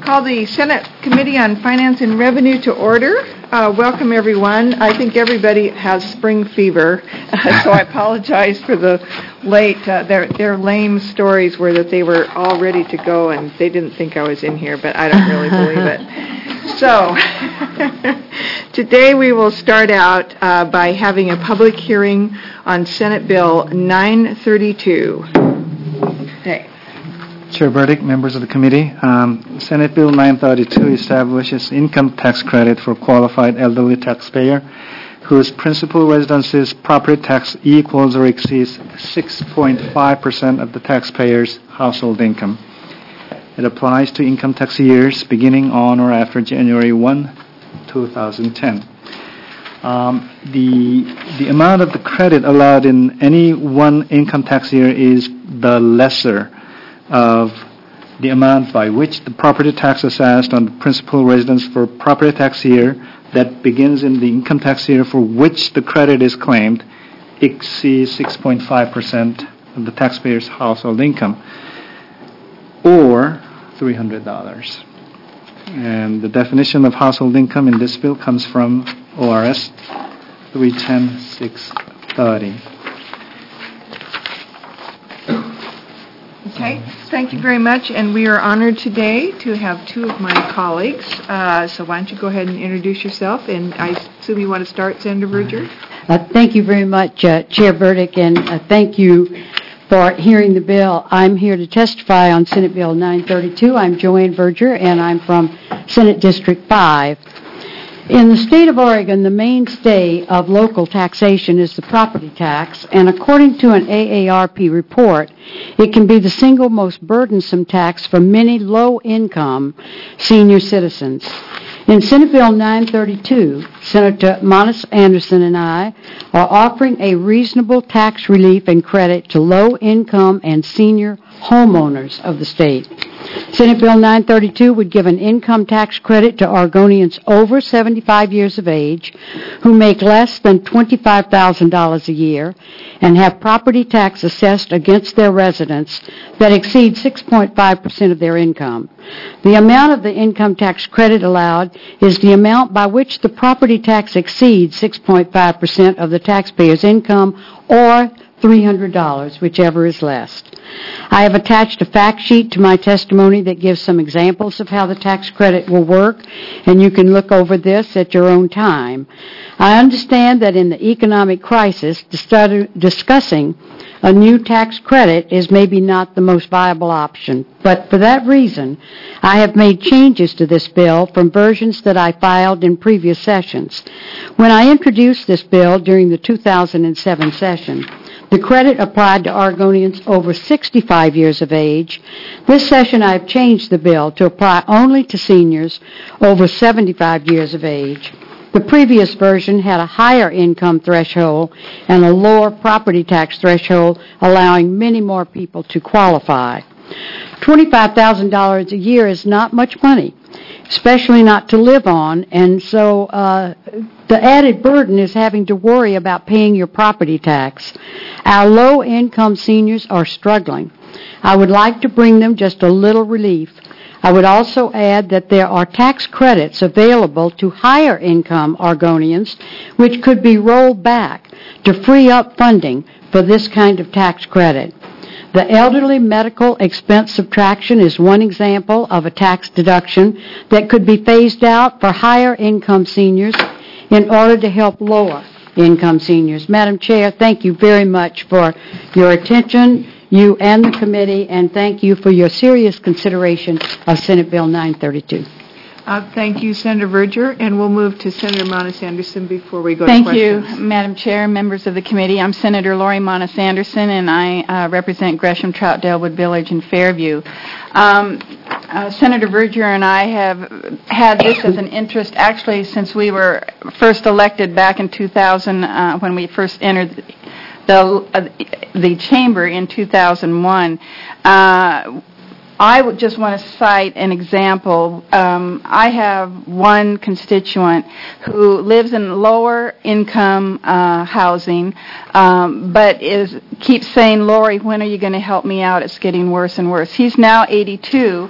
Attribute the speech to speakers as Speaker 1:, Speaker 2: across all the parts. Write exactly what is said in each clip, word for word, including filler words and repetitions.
Speaker 1: Call the Senate Committee on Finance and Revenue to order. Uh, welcome, everyone. I think everybody has spring fever, so I apologize for the late. Uh, their their lame stories were that they were all ready to go and they didn't think I was in here, but I don't really believe it. So today we will start out uh, by having a public hearing on Senate Bill nine thirty-two. Hey.
Speaker 2: Chair Burdick, members of the committee, um, Senate Bill nine thirty-two establishes income tax credit for qualified elderly taxpayer whose principal residence's property tax equals or exceeds six point five percent of the taxpayer's household income. It applies to income tax years beginning on or after January first, twenty ten. Um, the the amount of the credit allowed in any one income tax year is the lesser of the amount by which the property tax assessed on the principal residence for property tax year that begins in the income tax year for which the credit is claimed exceeds six point five percent of the taxpayer's household income, or three hundred dollars. And the definition of household income in this bill comes from O R S three ten dash six thirty.
Speaker 1: Okay, thank you very much, and we are honored today to have two of my colleagues. Uh, so why don't you go ahead and introduce yourself, and I assume you want to start, Senator Verger?
Speaker 3: Uh, thank you very much, uh, Chair Burdick, and uh, thank you for hearing the bill. I'm here to testify on Senate Bill nine thirty-two. I'm Joanne Verger, and I'm from Senate District five. In the state of Oregon, the mainstay of local taxation is the property tax, and according to an A A R P report, it can be the single most burdensome tax for many low-income senior citizens. In Senate Bill nine thirty-two, Senator Monis Anderson and I are offering a reasonable tax relief and credit to low-income and senior homeowners of the state. Senate Bill nine thirty-two would give an income tax credit to Oregonians over seventy-five years of age who make less than twenty-five thousand dollars a year and have property tax assessed against their residence that exceeds six point five percent of their income. The amount of the income tax credit allowed is the amount by which the property tax exceeds six point five percent of the taxpayer's income, or three hundred dollars, whichever is less. I have attached a fact sheet to my testimony that gives some examples of how the tax credit will work, and you can look over this at your own time. I understand that in the economic crisis, discussing a new tax credit is maybe not the most viable option, but for that reason, I have made changes to this bill from versions that I filed in previous sessions. When I introduced this bill during the two thousand seven session, the credit applied to Oregonians over sixty-five years of age. This session, I've changed the bill to apply only to seniors over seventy-five years of age. The previous version had a higher income threshold and a lower property tax threshold, allowing many more people to qualify. twenty-five thousand dollars a year is not much money, especially not to live on, and so uh, the added burden is having to worry about paying your property tax. Our low-income seniors are struggling. I would like to bring them just a little relief. I would also add that there are tax credits available to higher-income Oregonians, which could be rolled back to free up funding for this kind of tax credit. The elderly medical expense subtraction is one example of a tax deduction that could be phased out for higher-income seniors in order to help lower-income seniors. Madam Chair, thank you very much for your attention, you and the committee, and thank you for your serious consideration of Senate Bill nine thirty-two.
Speaker 1: Uh, thank you, Senator Verger, and we'll move to Senator Monis Anderson before we go
Speaker 4: thank
Speaker 1: to questions.
Speaker 4: Thank you, Madam Chair, members of the committee. I'm Senator Lori Monis Anderson, and I uh, represent Gresham, Trout, Delwood Village, and Fairview. Um, uh, Senator Verger and I have had this as an interest actually since we were first elected back in two thousand, uh, when we first entered the uh, the chamber in two thousand one. Uh, I would just want to cite an example. Um, I have one constituent who lives in lower income uh, housing, um, but is keeps saying, "Lori, when are you going to help me out? It's getting worse and worse." He's now eighty-two,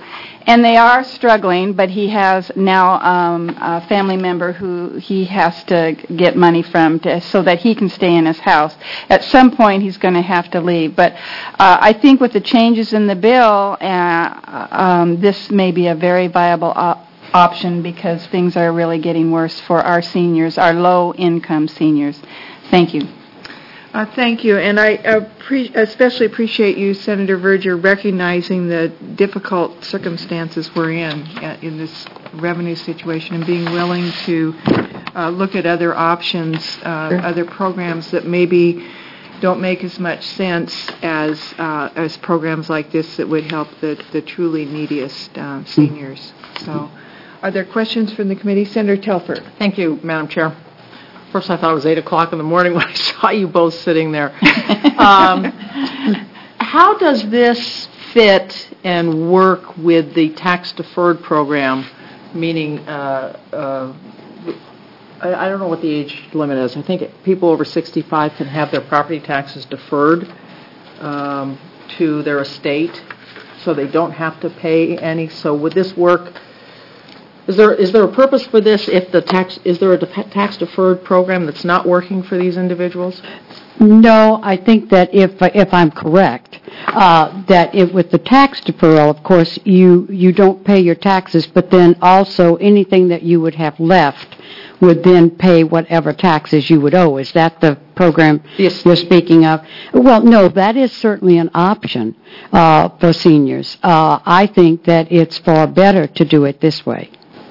Speaker 4: and they are struggling, but he has now um, a family member who he has to get money from to, so that he can stay in his house. At some point, he's going to have to leave. But uh, I think with the changes in the bill, uh, um, this may be a very viable op- option because things are really getting worse for our seniors, our low-income seniors. Thank you.
Speaker 1: Uh, thank you, and I appre- especially appreciate you, Senator Verger, recognizing the difficult circumstances we're in uh, in this revenue situation and being willing to uh, look at other options, uh,
Speaker 4: Sure.
Speaker 1: other programs that maybe don't make as much sense as uh, as programs like this that would help the, the truly neediest uh, seniors. So, are there questions from the committee? Senator Telford.
Speaker 5: Thank you, Madam Chair. First, I thought it was eight o'clock in the morning when I saw you both sitting there. um, how does this fit and work with the tax-deferred program, meaning, uh, uh, I, I don't know what the age limit is. I think people over sixty-five can have their property taxes deferred um, to their estate, so they don't have to pay any. So would this work? Is there is there a purpose for this? If the tax is there a de- tax deferred program that's not working for these individuals?
Speaker 3: No, I think that if if I'm correct, uh, that if with the tax deferral, of course, you you don't pay your taxes, but then also anything that you would have left would then pay whatever taxes you would owe. Is that the program
Speaker 5: Yes.
Speaker 3: you're speaking of? Well, no, that is certainly an option uh, for seniors. Uh, I think that it's far better to do it this way.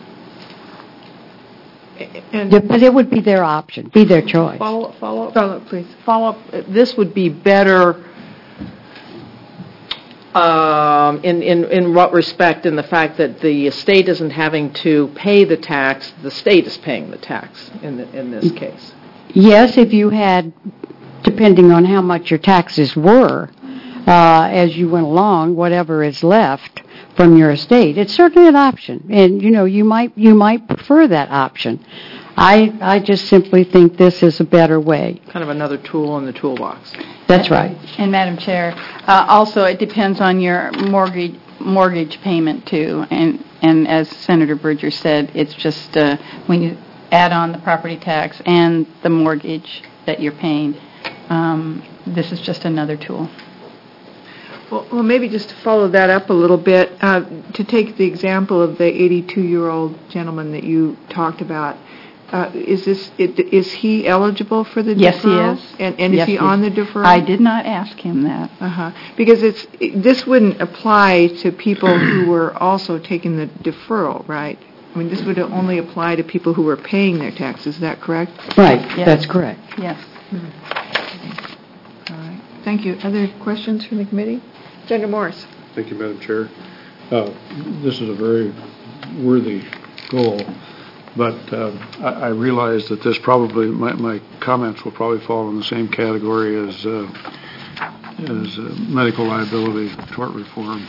Speaker 1: And
Speaker 3: But it would be their option, be their choice.
Speaker 5: Follow up, follow up,
Speaker 1: follow up, please.
Speaker 5: follow up. This would be better. Um, in, in, in what respect? In the fact that the estate isn't having to pay the tax, the state is paying the tax in the, in this case.
Speaker 3: Yes, if you had, depending on how much your taxes were, uh, as you went along, whatever is left from your estate, it's certainly an option. And, you know, you might you might prefer that option. I I just simply think this is a better way.
Speaker 5: Kind of another tool in the toolbox.
Speaker 3: That's right.
Speaker 4: And Madam Chair, uh, also it depends on your mortgage mortgage payment too. And and as Senator Verger said, it's just uh, when you add on the property tax and the mortgage that you're paying, um, this is just another tool.
Speaker 1: Well, well, maybe just to follow that up a little bit, uh, to take the example of the eighty-two-year-old gentleman that you talked about, uh, is this it, is he eligible for the
Speaker 4: Yes, he
Speaker 1: deferral?
Speaker 4: is.
Speaker 1: And, and
Speaker 4: Yes,
Speaker 1: is he
Speaker 4: he
Speaker 1: on
Speaker 4: is.
Speaker 1: the deferral?
Speaker 4: I did not ask him that.
Speaker 1: Uh-huh. Because it's it, this wouldn't apply to people who were also taking the deferral, right? I mean, this would only apply to people who were paying their taxes. Is that correct?
Speaker 3: Right.
Speaker 4: Yes.
Speaker 3: That's correct.
Speaker 4: Yes.
Speaker 1: All right. Thank you. Other questions from the committee? Senator Morris.
Speaker 6: Thank you, Madam Chair. Uh, This is a very worthy goal, but uh, I I realize that this probably, my my comments will probably fall in the same category as uh, as uh, medical liability tort reform.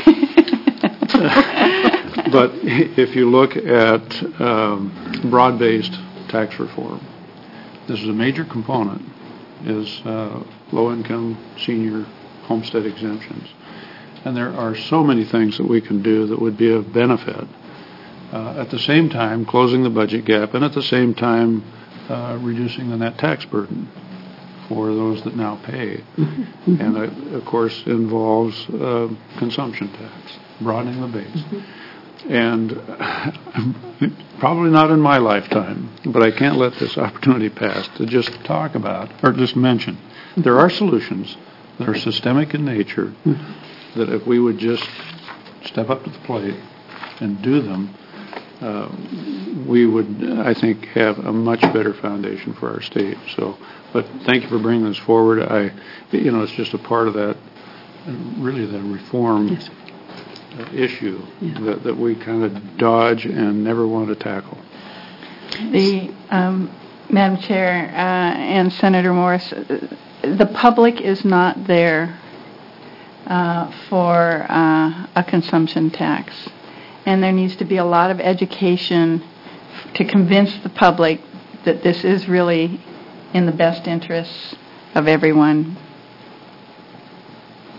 Speaker 6: But if you look at um, broad-based tax reform, this is a major component, is uh, low-income senior homestead exemptions. And there are so many things that we can do that would be of benefit. Uh, at the same time, closing the budget gap, and at the same time, uh, reducing the net tax burden for those that now pay. Mm-hmm. And that, of course, involves uh, consumption tax, broadening the base. Mm-hmm. And probably not in my lifetime, but I can't let this opportunity pass to just talk about, or just mention, there are solutions that are systemic in nature, mm-hmm. that if we would just step up to the plate and do them, uh, we would, I think, have a much better foundation for our state. So, but thank you for bringing this forward. I, you know, it's just a part of that, really, the reform yes. uh, issue yeah. that, that we kind of dodge and never want to tackle.
Speaker 4: The um, Madam Chair uh, and Senator Morris, the public is not there uh, for uh, a consumption tax. And there needs to be a lot of education to convince the public that this is really in the best interests of everyone.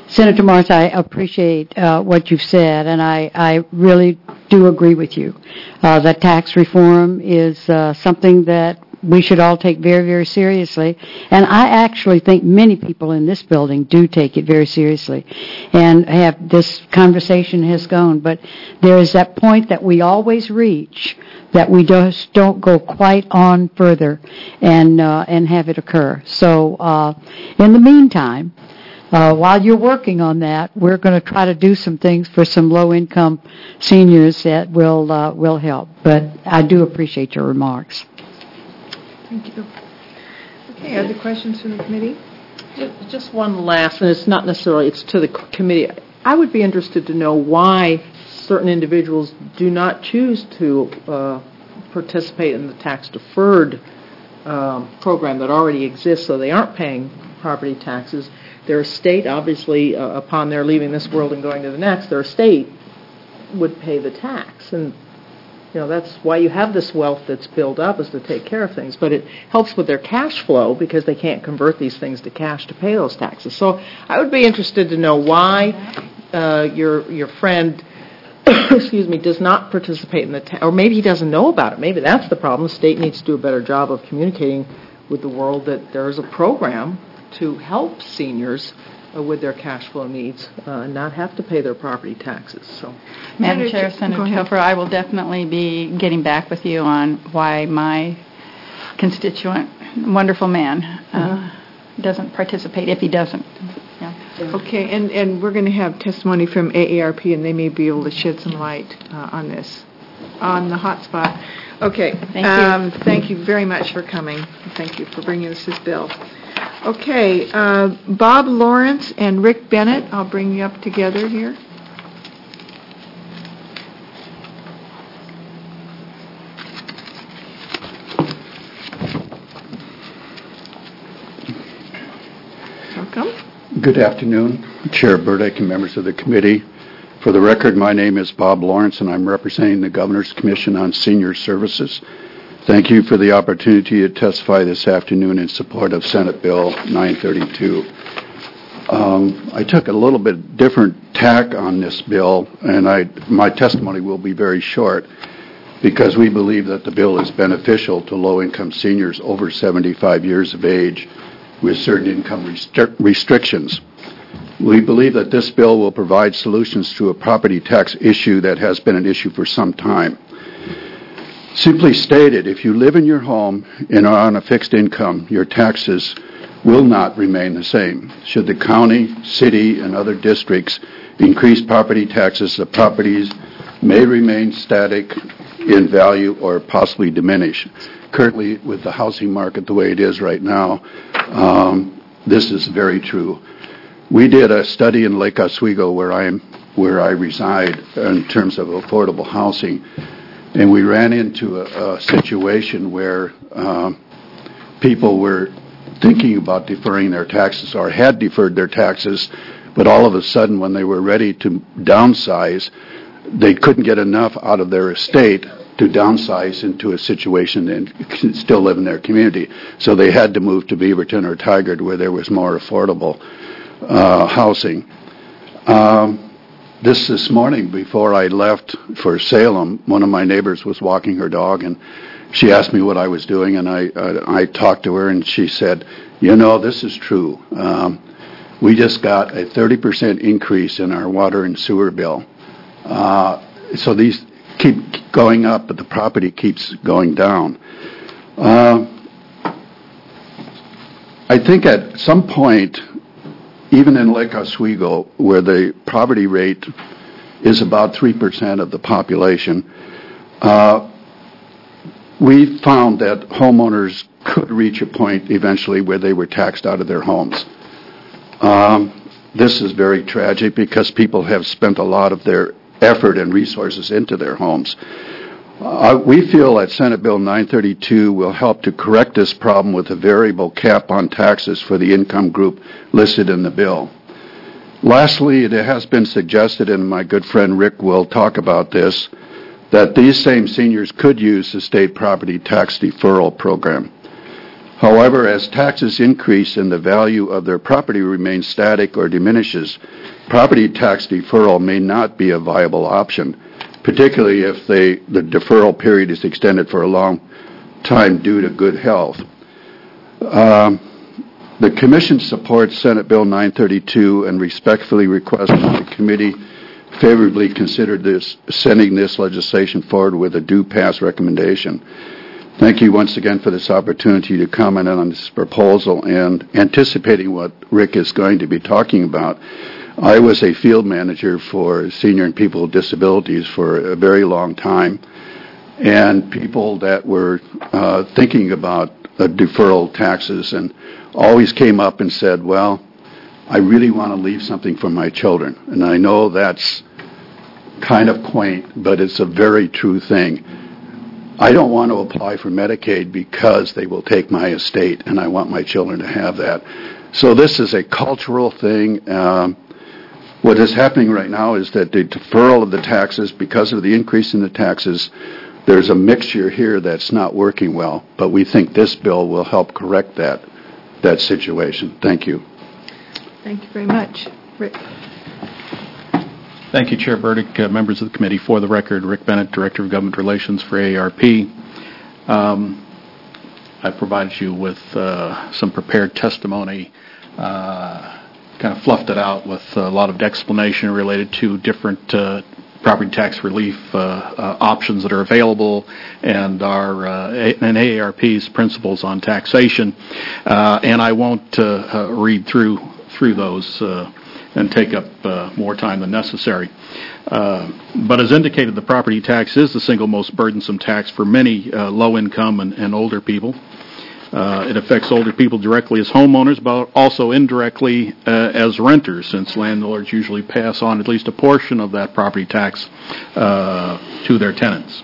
Speaker 3: Senator Morris, I appreciate uh, what you've said, and I, I really do agree with you. Uh, that tax reform is uh, something that we should all take very, very seriously. And I actually think many people in this building do take it very seriously and have this conversation has gone. But there is that point that we always reach that we just don't go quite on further and uh, and have it occur. So uh, in the meantime, Uh, while you're working on that, we're going to try to do some things for some low-income seniors that will uh, will help. But I do appreciate your remarks.
Speaker 1: Thank you. Okay, other questions from the committee?
Speaker 5: Just- Just one last, and it's not necessarily, it's to the c- committee. I would be interested to know why certain individuals do not choose to uh, participate in the tax-deferred um, program that already exists, so they aren't paying property taxes. Their estate, obviously, uh, upon their leaving this world and going to the next, their estate would pay the tax. And, you know, that's why you have this wealth that's built up, is to take care of things. But it helps with their cash flow because they can't convert these things to cash to pay those taxes. So I would be interested to know why uh, your your friend, excuse me, does not participate in the ta- or maybe he doesn't know about it. Maybe that's the problem. The state needs to do a better job of communicating with the world that there is a program to help seniors uh, with their cash flow needs uh, and not have to pay their property taxes. So,
Speaker 4: Madam
Speaker 1: Senator-
Speaker 4: Chair,
Speaker 1: go
Speaker 4: Senator
Speaker 1: ahead.
Speaker 4: Topher, I will definitely be getting back with you on why my constituent, wonderful man, uh, doesn't participate, if he doesn't. Yeah.
Speaker 1: Okay, and, and we're going to have testimony from A A R P, and they may be able to shed some light uh, on this, on the hot spot. Okay.
Speaker 4: Thank you.
Speaker 1: Um, thank you very much for coming. Thank you for bringing us this bill. Okay, uh, Bob Lawrence and Rick Bennett, I'll bring you up together here. Welcome.
Speaker 7: Good afternoon, Chair Burdick and members of the committee. For the record, my name is Bob Lawrence, and I'm representing the Governor's Commission on Senior Services. Thank you for the opportunity to testify this afternoon in support of Senate Bill nine thirty-two. Um, I took a little bit different tack on this bill, and I, my testimony will be very short because we believe that the bill is beneficial to low-income seniors over seventy-five years of age with certain income restri- restrictions. We believe that this bill will provide solutions to a property tax issue that has been an issue for some time. Simply stated, if you live in your home and are on a fixed income, your taxes will not remain the same. Should the county, city, and other districts increase property taxes, the properties may remain static in value or possibly diminish. Currently, with the housing market the way it is right now, um, this is very true. We did a study in Lake Oswego, where I am, where I reside, in terms of affordable housing, and we ran into a, a situation where um, people were thinking about deferring their taxes or had deferred their taxes, but all of a sudden, when they were ready to downsize, they couldn't get enough out of their estate to downsize into a situation and still live in their community. So they had to move to Beaverton or Tigard, where there was more affordable uh, housing. Um, this this morning, before I left for Salem, one of my neighbors was walking her dog, and she asked me what I was doing, and I uh, I talked to her, and she said, "You know, this is true. Um, we just got a thirty percent increase in our water and sewer bill. Uh, so these keep going up, but the property keeps going down." Uh, I think at some point, even in Lake Oswego, where the poverty rate is about three percent of the population, uh, we found that homeowners could reach a point eventually where they were taxed out of their homes. Um, this is very tragic because people have spent a lot of their effort and resources into their homes. Uh, we feel that Senate Bill nine thirty-two will help to correct this problem with a variable cap on taxes for the income group listed in the bill. Lastly, it has been suggested, and my good friend Rick will talk about this, that these same seniors could use the state property tax deferral program. However, as taxes increase and the value of their property remains static or diminishes, property tax deferral may not be a viable option, particularly if they, the deferral period is extended for a long time due to good health. Um, the Commission supports Senate Bill nine thirty-two and respectfully requests that the committee favorably consider this, sending this legislation forward with a due pass recommendation. Thank you once again for this opportunity to comment on this proposal and anticipating what Rick is going to be talking about. I was a field manager for senior and people with disabilities for a very long time, and people that were uh, thinking about uh, deferral taxes and always came up and said, well, I really want to leave something for my children. And I know that's kind of quaint, but it's a very true thing. I don't want to apply for Medicaid because they will take my estate, and I want my children to have that. So this is a cultural thing. Um, what is happening right now is that the deferral of the taxes, because of the increase in the taxes, there's a mixture here that's not working well. But we think this bill will help correct that, that situation. Thank you.
Speaker 1: Thank you very much. Rick.
Speaker 8: Thank you, Chair Burdick, uh, members of the committee. For the record, Rick Bennett, Director of Government Relations for A A R P. Um, I provided you with uh, some prepared testimony, uh, kind of fluffed it out with a lot of explanation related to different uh, property tax relief uh, uh, options that are available and our uh, and A A R P's principles on taxation. Uh, and I won't uh, uh, read through through those uh, and take up uh, more time than necessary. Uh, but as indicated, the property tax is the single most burdensome tax for many uh, low-income and, and older people. Uh, it affects older people directly as homeowners, but also indirectly uh, as renters, since landlords usually pass on at least a portion of that property tax uh, to their tenants.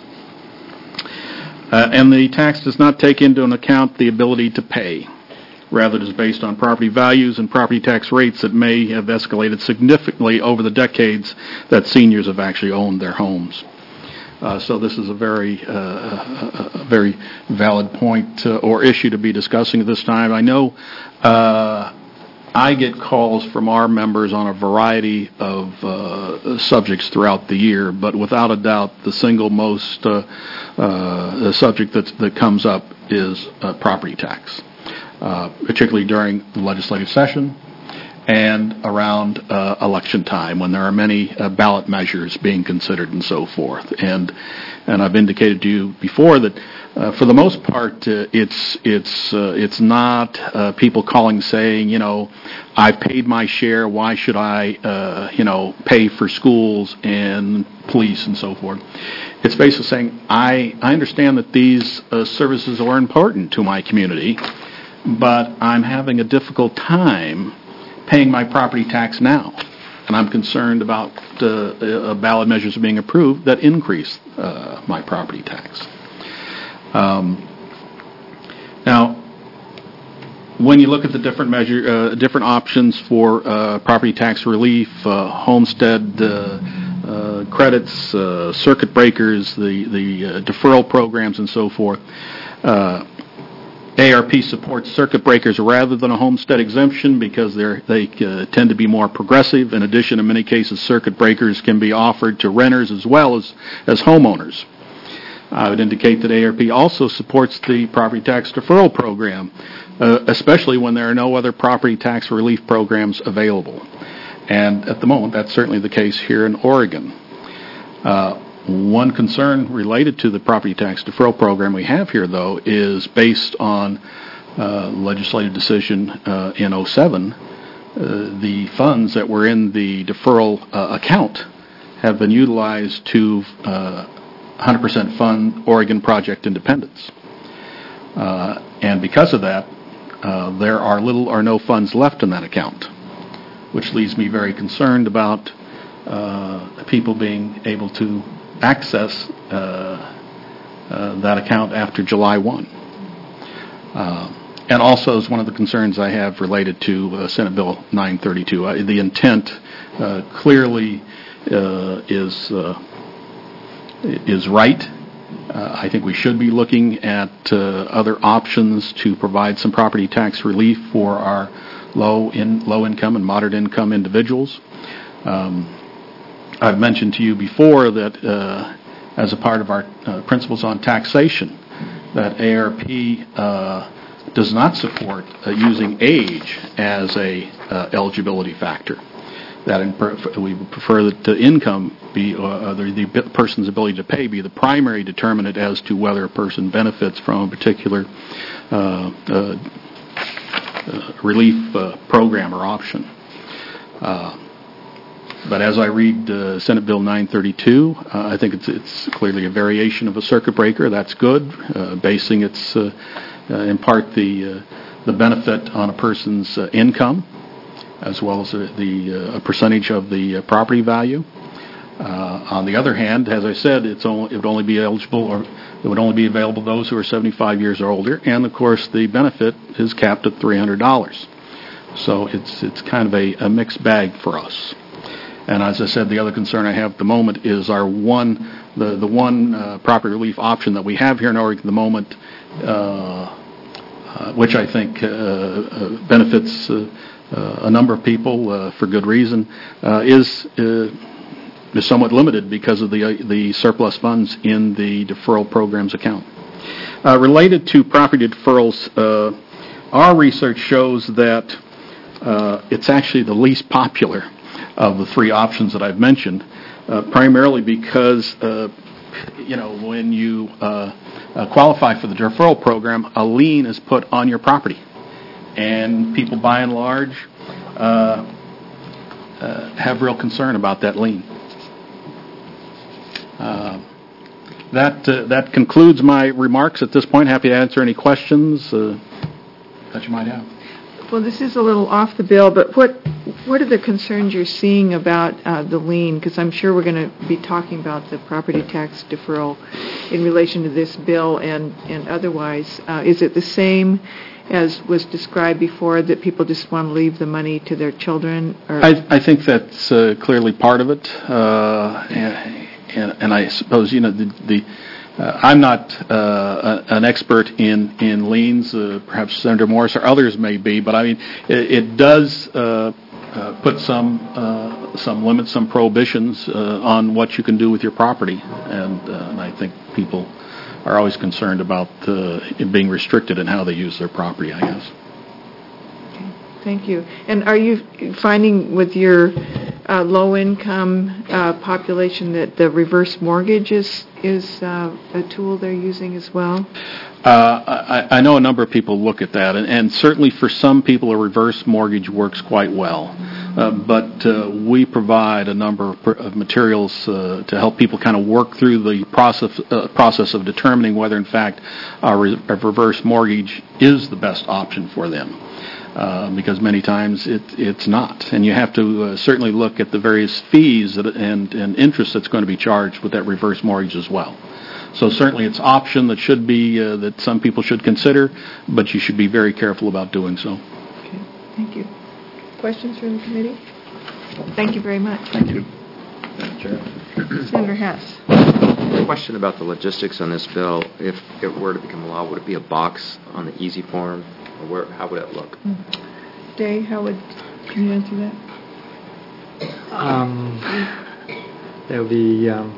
Speaker 8: Uh, and the tax does not take into account the ability to pay. Rather, it is based on property values and property tax rates that may have escalated significantly over the decades that seniors have actually owned their homes. Uh, so this is a very, uh, a, a very valid point uh, or issue to be discussing at this time. I know uh, I get calls from our members on a variety of uh, subjects throughout the year, but without a doubt, the single most uh, uh, the subject that that comes up is uh, property tax. Uh, particularly during the legislative session and around uh, election time when there are many uh, ballot measures being considered and so forth. And and I've indicated to you before that uh, for the most part uh, it's it's uh, it's not uh, people calling saying, you know, I've paid my share, why should I uh, you know pay for schools and police and so forth. It's basically saying I I understand that these uh, services are important to my community, but I'm having a difficult time paying my property tax now. And I'm concerned about uh, uh, ballot measures being approved that increase uh, my property tax. Um, now, when you look at the different measure, uh, different options for uh, property tax relief, uh, homestead uh, uh, credits, uh, circuit breakers, the, the uh, deferral programs, and so forth, uh, A A R P supports circuit breakers rather than a homestead exemption because they're, they uh, tend to be more progressive. In addition, in many cases, circuit breakers can be offered to renters as well as, as homeowners. I would indicate that A A R P also supports the property tax deferral program, uh, especially when there are no other property tax relief programs available. And at the moment, that's certainly the case here in Oregon. Uh, One concern related to the property tax deferral program we have here, though, is based on uh, legislative decision uh, in oh seven. Uh, the funds that were in the deferral uh, account have been utilized to uh, one hundred percent fund Oregon Project Independence. Uh, and because of that, uh, there are little or no funds left in that account, which leaves me very concerned about uh, people being able to access uh, uh, that account after July first. Uh, and also is one of the concerns I have related to uh, Senate Bill nine thirty-two. Uh, the intent uh, clearly uh, is uh, is right, uh, I think we should be looking at uh, other options to provide some property tax relief for our low in low income and moderate income individuals. Um, I've mentioned to you before that uh, as a part of our uh, principles on taxation, that A R P uh, does not support uh, using age as a uh, eligibility factor. That in per- we would prefer that the income be, uh, the, the person's ability to pay be the primary determinant as to whether a person benefits from a particular uh, uh, uh, relief uh, program or option. Uh, but as I read uh, Senate Bill nine thirty-two, uh, I think it's, it's clearly a variation of a circuit breaker. That's good, uh, basing its uh, uh, in part the uh, the benefit on a person's uh, income, as well as uh, the uh, a percentage of the uh, property value. Uh, on the other hand, as I said, it's only, it would only be eligible, or it would only be available to those who are seventy-five years or older, and of course the benefit is capped at three hundred dollars. So it's it's kind of a, a mixed bag for us. And as I said, the other concern I have at the moment is our one, the the one uh, property relief option that we have here in Oregon at the moment, uh, uh, which I think uh, uh, benefits uh, uh, a number of people uh, for good reason, uh, is uh, is somewhat limited because of the uh, the surplus funds in the deferral programs account. Uh, related to property deferrals, uh, our research shows that uh, it's actually the least popular of the three options that I've mentioned, uh, primarily because, uh, you know, when you uh, uh, qualify for the deferral program, a lien is put on your property. And people, by and large, uh, uh, have real concern about that lien. Uh, that uh, that concludes my remarks at this point. Happy to answer any questions uh, that you might have.
Speaker 1: Well, this is a little off the bill, but what what are the concerns you're seeing about uh, the lien? Because I'm sure we're going to be talking about the property tax deferral in relation to this bill and, and otherwise. Uh, is it the same as was described before, that people just want to leave the money to their children? Or?
Speaker 8: I, I think that's uh, clearly part of it. Uh, and, and, and I suppose, you know, the... the Uh, I'm not uh, a, an expert in in liens. Uh, perhaps Senator Morris or others may be, but I mean, it, it does uh, uh, put some uh, some limits, some prohibitions uh, on what you can do with your property, and, uh, and I think people are always concerned about uh, it being restricted in how they use their property, I guess.
Speaker 1: Okay, thank you. And are you finding with your uh, low-income uh, population that the reverse mortgage is is uh, a tool they're using as well?
Speaker 8: Uh, I, I know a number of people look at that, and, and certainly for some people a reverse mortgage works quite well. Uh, but uh, we provide a number of, of materials uh, to help people kind of work through the process uh, process of determining whether, in fact, a, re- a reverse mortgage is the best option for them. Uh, because many times it, it's not. And you have to uh, certainly look at the various fees that, and, and interest that's going to be charged with that reverse mortgage as well. So certainly it's an option that should be, uh, that some people should consider, but you should be very careful about doing so.
Speaker 1: Okay, thank you. Questions from the committee? Thank you very much.
Speaker 8: Thank you.
Speaker 9: Madam Chair.
Speaker 1: Senator Hess.
Speaker 9: A question about the logistics on this bill. If it were to become law, would it be a box on the easy form? Or where, how would it look?
Speaker 1: Day, how would, can you answer that?
Speaker 2: Um, there'll be, um,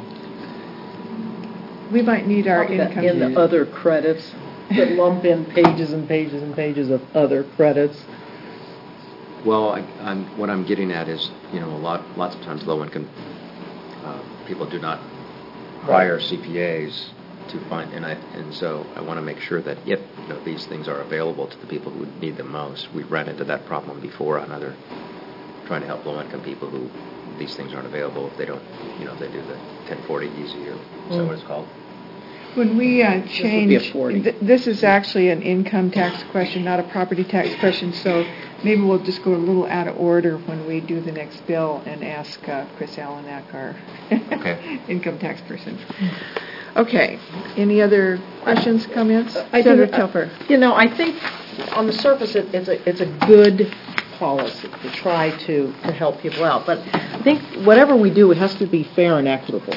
Speaker 1: We might need our
Speaker 5: Probably that
Speaker 1: income.
Speaker 5: in the other credits that lump in pages and pages and pages of other credits.
Speaker 9: Well, I, I'm, what I'm getting at is, you know, a lot, lots of times low-income uh, people do not hire C P As to find, and I, and so I want to make sure that if, you know, these things are available to the people who need them most. We've run into that problem before on other, trying to help low-income people who these things aren't available if they don't, you know, they do the ten forty easy, or is that what it's called?
Speaker 1: When we uh,
Speaker 5: This
Speaker 1: change,
Speaker 5: would be a forty.
Speaker 1: th- this is actually an income tax question, not a property tax question, so maybe we'll just go a little out of order when we do the next bill and ask uh, Chris Alanak, our
Speaker 9: Okay.
Speaker 1: income tax person. Okay. Any other questions, comments?
Speaker 5: I
Speaker 1: Senator
Speaker 5: do-
Speaker 1: Telfer.
Speaker 5: You know, I think on the surface it, it's a it's a good policy to try to, to help people out. But I think whatever we do, it has to be fair and equitable.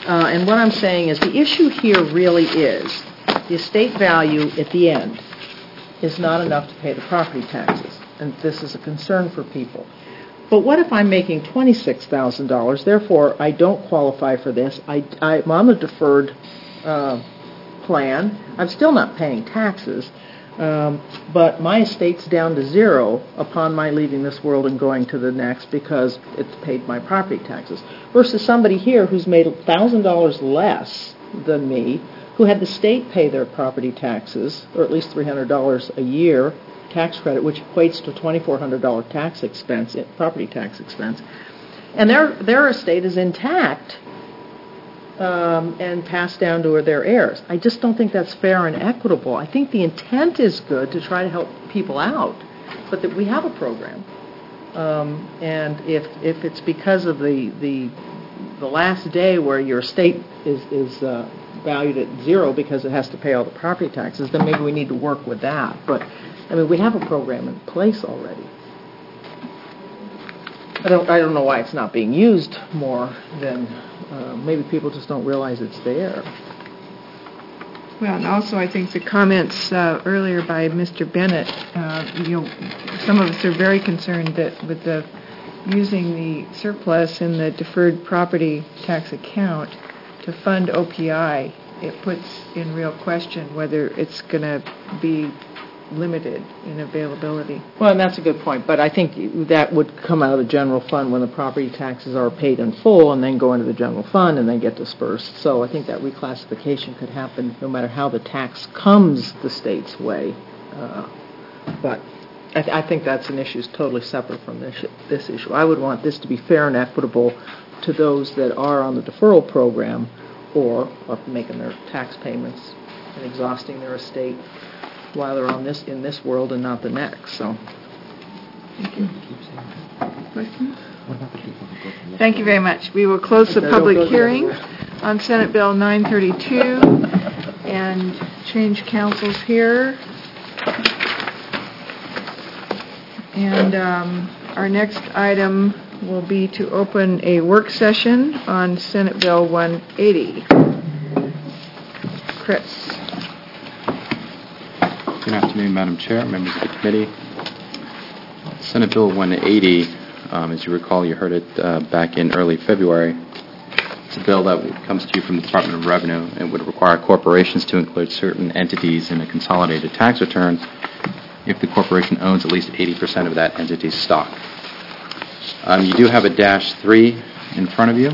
Speaker 5: Uh, And what I'm saying is, the issue here really is, the estate value at the end is not enough to pay the property taxes, and this is a concern for people. But what if I'm making twenty-six thousand dollars, therefore I don't qualify for this, I, I'm on the deferred uh, plan, I'm still not paying taxes, um, but my estate's down to zero upon my leaving this world and going to the next because it's paid my property taxes, versus somebody here who's made one thousand dollars less than me, who had the state pay their property taxes, or at least three hundred dollars a year tax credit, which equates to a twenty-four hundred dollars tax expense, property tax expense, and their their estate is intact um, and passed down to their heirs. I just don't think that's fair and equitable. I think the intent is good to try to help people out, but that we have a program, um, and if if it's because of the the the last day where your estate is is uh, valued at zero because it has to pay all the property taxes, then maybe we need to work with that. But I mean, we have a program in place already. I don't, I don't know why it's not being used more than, uh, maybe people just don't realize it's there.
Speaker 1: Well, and also I think the comments uh, earlier by Mister Bennett, uh, you know, some of us are very concerned that with the using the surplus in the deferred property tax account to fund O P I, it puts in real question whether it's going to be limited in availability.
Speaker 5: Well, and that's a good point, but I think that would come out of the general fund when the property taxes are paid in full and then go into the general fund and then get dispersed. So I think that reclassification could happen no matter how the tax comes the state's way. Uh, but I, th- I think that's an issue totally separate from this, this issue. I would want this to be fair and equitable to those that are on the deferral program or are making their tax payments and exhausting their estate while they're on this in this world and not the next. So,
Speaker 1: thank you. Questions? Thank you very much. We will close the public hearing on Senate Bill nine thirty-two and change councils here. And um, our next item will be to open a work session on Senate Bill one eighty. Chris.
Speaker 10: Good afternoon, Madam Chair, members of the committee. Senate Bill one eighty, um, as you recall, you heard it uh, back in early February. It's a bill that comes to you from the Department of Revenue and would require corporations to include certain entities in a consolidated tax return if the corporation owns at least eighty percent of that entity's stock. Um, you do have a dash three in front of you,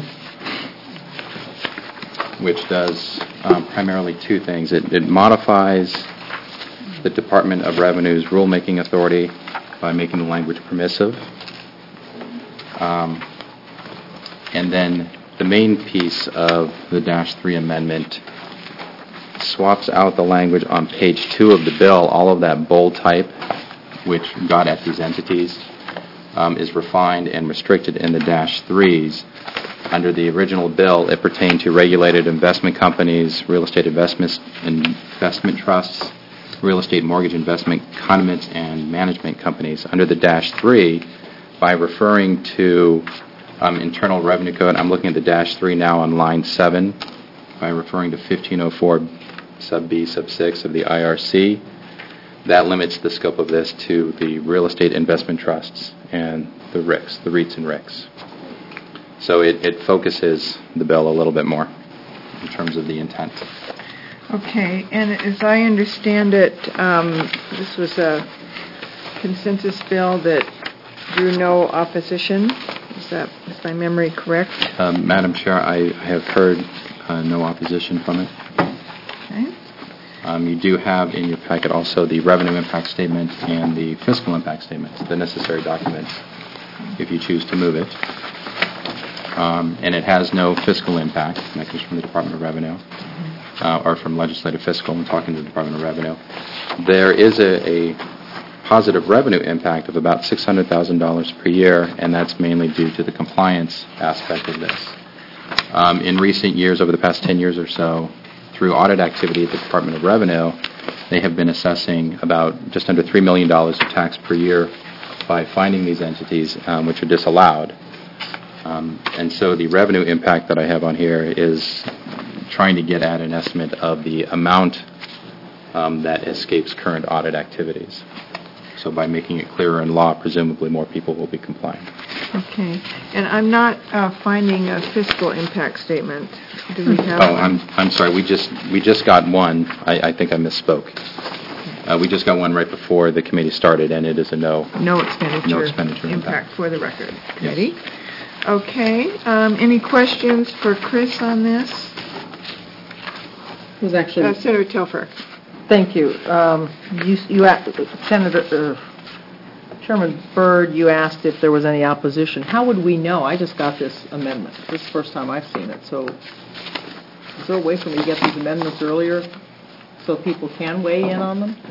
Speaker 10: which does um, primarily two things. It, it modifies the Department of Revenue's rulemaking authority by making the language permissive. Um, and then the main piece of the dash three amendment swaps out the language on page two of the bill. All of that bold type, which got at these entities, um, is refined and restricted in the dash threes. Under the original bill, it pertained to regulated investment companies, real estate investments, investment trusts, real estate mortgage investment conduits, and management companies. Under the dash three, by referring to um, Internal Revenue Code, I'm looking at the dash three now on line seven, by referring to fifteen oh four sub B sub six of the I R C, that limits the scope of this to the real estate investment trusts and the R I Cs, the REITs and R I Cs. So it, it focuses the bill a little bit more in terms of the intent.
Speaker 1: Okay, and as I understand it, um, this was a consensus bill that drew no opposition. Is that, is my memory correct?
Speaker 10: Um, Madam Chair, I, I have heard uh, no opposition from it.
Speaker 1: Okay.
Speaker 10: Um, you do have in your packet also the revenue impact statement and the fiscal impact statement, the necessary documents, if you choose to move it. Um, and it has no fiscal impact, and that comes from the Department of Revenue. Uh, or from legislative fiscal and talking to the Department of Revenue. There is a, a positive revenue impact of about six hundred thousand dollars per year, and that's mainly due to the compliance aspect of this. Um, in recent years, over the past ten years or so, through audit activity at the Department of Revenue, they have been assessing about just under three million dollars of tax per year by finding these entities um, which are disallowed. Um, and so the revenue impact that I have on here is trying to get at an estimate of the amount um, that escapes current audit activities. So by making it clearer in law, presumably more people will be complying.
Speaker 1: Okay. And I'm not uh, finding a fiscal impact statement. Do we have
Speaker 10: Oh,
Speaker 1: one?
Speaker 10: I'm I'm sorry. We just we just got one. I, I think I misspoke. Uh, we just got one right before the committee started, and it is a no.
Speaker 1: No expenditure.
Speaker 10: No expenditure
Speaker 1: impact
Speaker 10: impact.
Speaker 1: for the record. Committee. Okay. Um, any questions for Chris on this?
Speaker 5: It was actually...
Speaker 1: Uh, Senator Telfer.
Speaker 5: Thank you. Um, You, you asked- Senator, uh, Chairman Byrd, you asked if there was any opposition. How would we know? I just got this amendment. This is the first time I've seen it. So is there a way for me to get these amendments earlier so people can weigh in on them?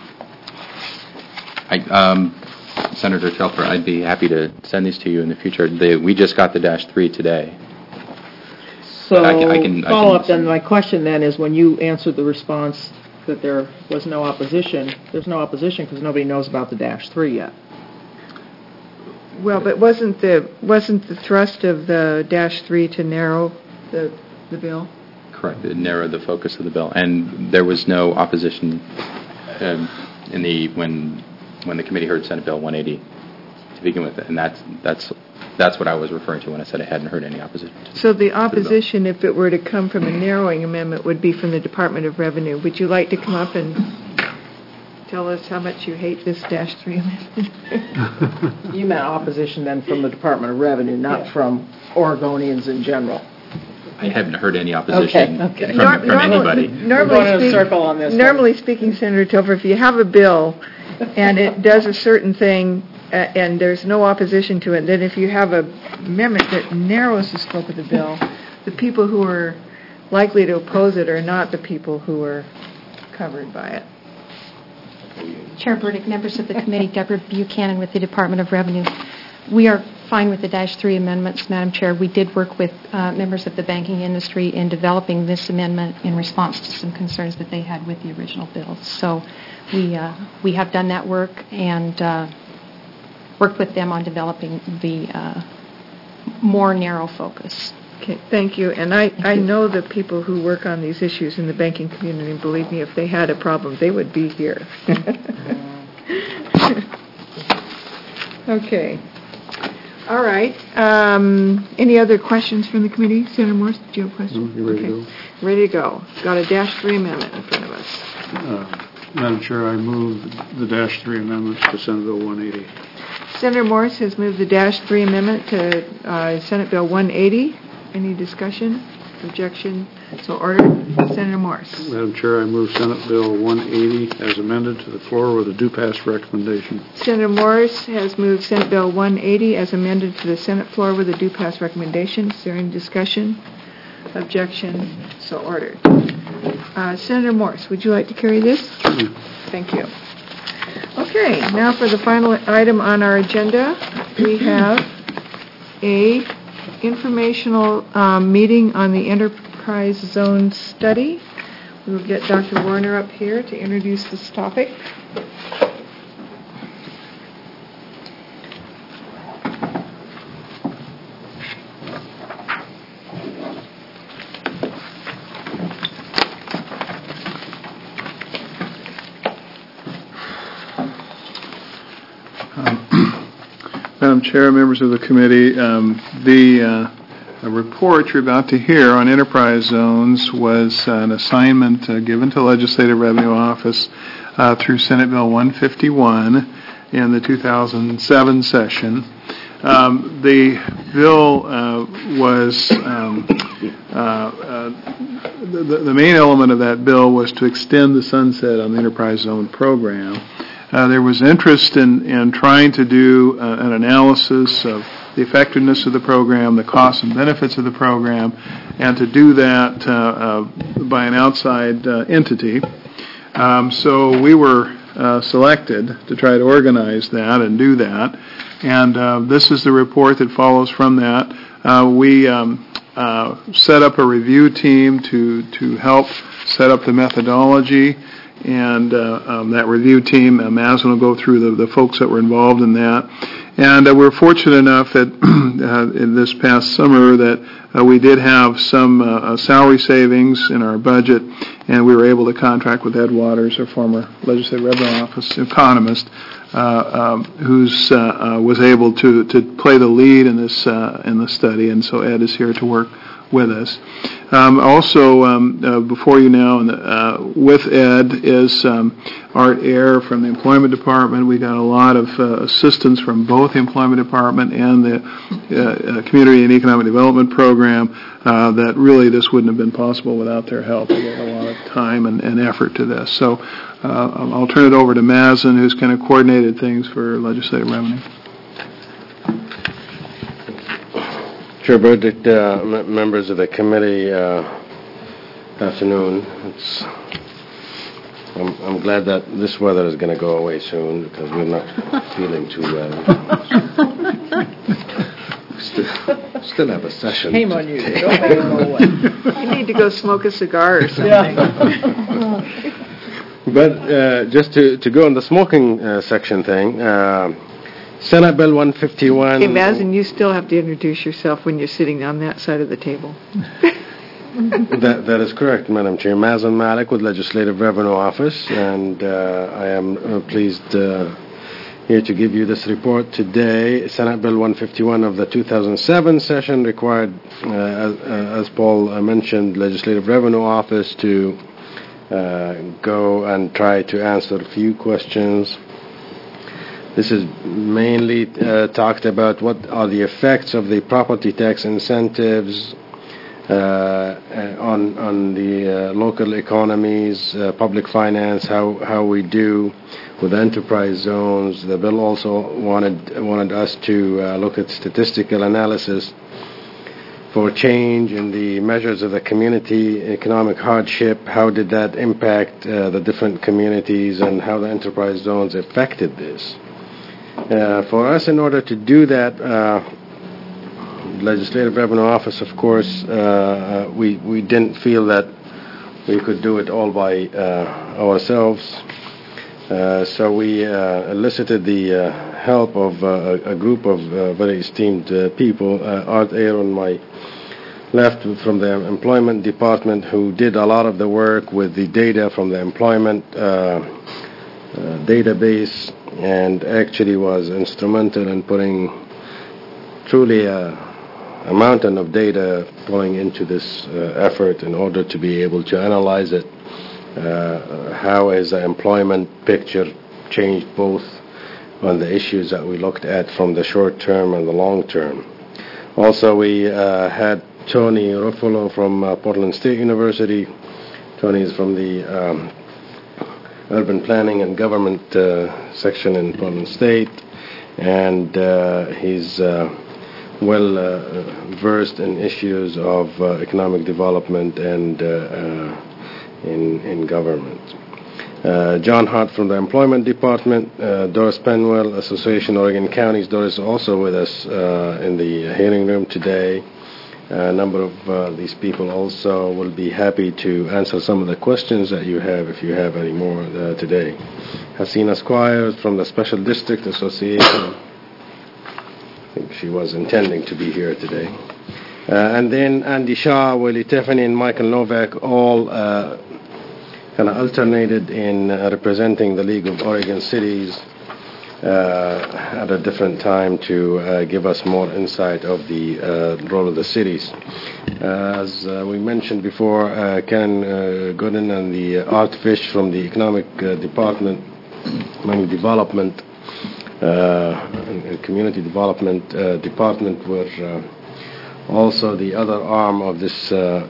Speaker 10: I, um, Senator Telfer, I'd be happy to send these to you in the future. They, we just got the dash three today.
Speaker 5: So
Speaker 10: I can- I can- I
Speaker 5: follow
Speaker 10: can
Speaker 5: up then,
Speaker 10: send-
Speaker 5: my question then is when you answered the response that there was no opposition, there's no opposition because nobody knows about the dash three yet.
Speaker 1: Well, but wasn't the wasn't the thrust of the dash three to narrow the the bill?
Speaker 10: Correct. It narrowed the focus of the bill, and there was no opposition um, in the when when the committee heard Senate Bill one eighty to begin with, and that's that's that's what I was referring to when I said I hadn't heard any opposition. To
Speaker 1: So the
Speaker 10: bill.
Speaker 1: opposition, if it were to come from a narrowing amendment, would be from the Department of Revenue. Would you like to come up and tell us how much you hate this dash three amendment?
Speaker 5: You meant opposition then from the Department of Revenue, not from Oregonians in general.
Speaker 10: I haven't heard any opposition
Speaker 5: Okay, okay.
Speaker 10: from,
Speaker 1: Nor-
Speaker 10: from
Speaker 1: normally-
Speaker 10: anybody.
Speaker 1: Normally
Speaker 5: We're going in a
Speaker 1: speak-
Speaker 5: circle on this one.
Speaker 1: Normally speaking, Senator Telfer, if you have a bill and it does a certain thing uh, and there's no opposition to it, then if you have a amendment that narrows the scope of the bill, the people who are likely to oppose it are not the people who are covered by it.
Speaker 11: Chair Burdick, members of the committee, Deborah Buchanan with the Department of Revenue. We are fine with the dash three amendments, Madam Chair. We did work with uh, members of the banking industry in developing this amendment in response to some concerns that they had with the original bill. So we uh, we have done that work and uh, worked with them on developing the uh, more narrow focus.
Speaker 1: Okay, thank you. And I, I know the people who work on these issues in the banking community, and believe me, if they had a problem, they would be here. Okay. All right. Um, any other questions from the committee? Senator Morse, did you have a question?
Speaker 6: No, you ready to
Speaker 1: okay. Ready to go. Got a dash three amendment in front of us.
Speaker 6: Uh, Madam Chair, I move the dash three amendments to Senate Bill one eighty.
Speaker 1: Senator Morse has moved the dash three amendment to uh, Senate Bill one eighty. Any discussion? Objection? So ordered. Senator Morse.
Speaker 6: Madam Chair, I move Senate Bill one eighty as amended to the floor with a do pass recommendation.
Speaker 1: Senator Morse has moved Senate Bill one eighty as amended to the Senate floor with a due pass recommendation. Is there any discussion? Objection? So ordered. Uh, Senator Morse, would you like to carry this? Thank you. Okay, now for the final item on our agenda, we have a informational um, meeting on the enterprise zone study. We will get Doctor Warner up here to introduce this topic.
Speaker 6: Madam Chair, members of the committee, um, the uh, report you're about to hear on enterprise zones was an assignment uh, given to Legislative Revenue Office uh, through Senate Bill one fifty-one in the two thousand seven session. Um, the bill uh, was um, uh, uh, the, the main element of that bill was to extend the sunset on the enterprise zone program. Uh, there was interest in, in trying to do uh, an analysis of the effectiveness of the program, the costs and benefits of the program, and to do that uh, uh, by an outside uh, entity. Um, so we were uh, selected to try to organize that and do that. And uh, this is the report that follows from that. Uh, we um, uh, set up a review team to, to help set up the methodology and uh, um, that review team. Uh, Maslin will go through the, the folks that were involved in that. And uh, we're fortunate enough that uh, in this past summer that uh, we did have some uh, salary savings in our budget, and we were able to contract with Ed Waters, our former Legislative Revenue Office economist, uh, um, who's uh, uh, was able to, to play the lead in this uh, in the study, and so Ed is here to work with us. Um, also, um, uh, before you now, uh, with Ed is um, Art Ayer from the Employment Department. We got a lot of uh, assistance from both the Employment Department and the uh, uh, Community and Economic Development Program. Uh, that really this wouldn't have been possible without their help. They gave a lot of time and, and effort to this. So uh, I'll turn it over to Maslin, who's kind of coordinated things for legislative revenue.
Speaker 12: Chair Burdick, uh, m- members of the committee, uh, afternoon. It's, I'm, I'm glad that this weather is going to go away soon because we're not feeling too well. still, still have a session.
Speaker 5: Shame on you. Don't let it go away.
Speaker 1: You need to go smoke a cigar or something.
Speaker 5: Yeah.
Speaker 12: But uh, just to, to go on the smoking uh, section thing, uh, Senate Bill one fifty-one.
Speaker 1: Hey, Maslin, you still have to introduce yourself when you're sitting on that side of the table.
Speaker 12: that, that is correct, Madam Chair. Maslin Malik with Legislative Revenue Office, and uh, I am uh, pleased uh, here to give you this report today. Senate Bill one fifty-one of the two thousand seven session required, uh, as, uh, as Paul uh, mentioned, Legislative Revenue Office to uh, go and try to answer a few questions. This is mainly uh, talked about what are the effects of the property tax incentives uh, on on the uh, local economies, uh, public finance, how how we do with enterprise zones. The bill also wanted wanted us to uh, look at statistical analysis for change in the measures of the community economic hardship. How did that impact uh, the different communities, and how the enterprise zones affected this? Uh, for us, in order to do that, uh, Legislative Revenue Office, of course, uh, uh, we, we didn't feel that we could do it all by uh, ourselves. Uh, so we uh, elicited the uh, help of uh, a group of uh, very esteemed uh, people. Uh, Art Ayer on my left from the Employment Department, who did a lot of the work with the data from the employment uh, uh, database, and actually was instrumental in putting truly a, a mountain of data pulling into this uh, effort in order to be able to analyze it. Uh, how has the employment picture changed both on the issues that we looked at from the short term and the long term. Also, we uh, had Tony Ruffalo from uh, Portland State University. Tony is from the um, Urban Planning and Government uh, section in Portland State, and uh, he's uh, well uh, versed in issues of uh, economic development and uh, uh, in in government. Uh, John Hart from the Employment Department, uh, Doris Penwell, Association Oregon Counties. Doris is also with us uh, in the hearing room today. A number of uh, these people also will be happy to answer some of the questions that you have, if you have any more uh, today. Hasina Squires from the Special District Association. I think she was intending to be here today. Uh, and then Andy Shaw, Willie Tiffany, and Michael Novak all uh, kind of alternated in uh, representing the League of Oregon Cities uh, at a different time to uh, give us more insight of the uh, role of the cities. Uh, as uh, we mentioned before, uh, Ken uh, Gooden and the uh, Art Fish from the Economic uh, Department, Money Development, uh, and Community Development uh, Department were uh, also the other arm of this uh,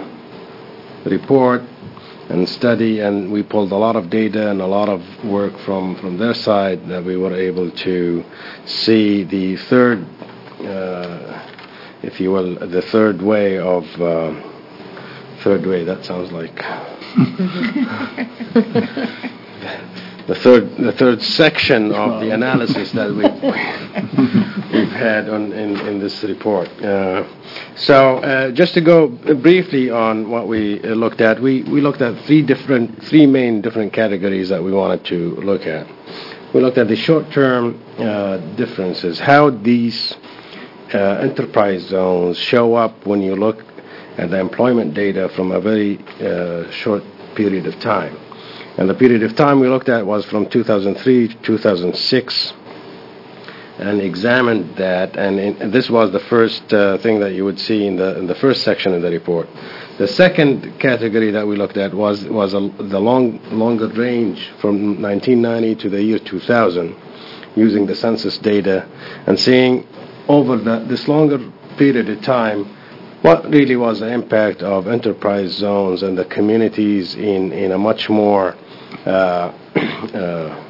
Speaker 12: report and study, and we pulled a lot of data and a lot of work from, from their side that we were able to see the third, uh, if you will, the third way of, uh, third way, that sounds like the third the third section of the analysis that we we've had on in, in this report. Uh, so uh, just to go briefly on what we uh, looked at, we, we looked at three different three main different categories that we wanted to look at. We looked at the short-term uh, differences, how these uh, enterprise zones show up when you look at the employment data from a very uh, short period of time. And the period of time we looked at was from two thousand three to two thousand six, and examined that. And, in, and this was the first uh, thing that you would see in the in the first section of the report. The second category that we looked at was was a, the long longer range from nineteen ninety to the year two thousand, using the census data and seeing over the, this longer period of time what really was the impact of enterprise zones and the communities in, in a much more uh, uh,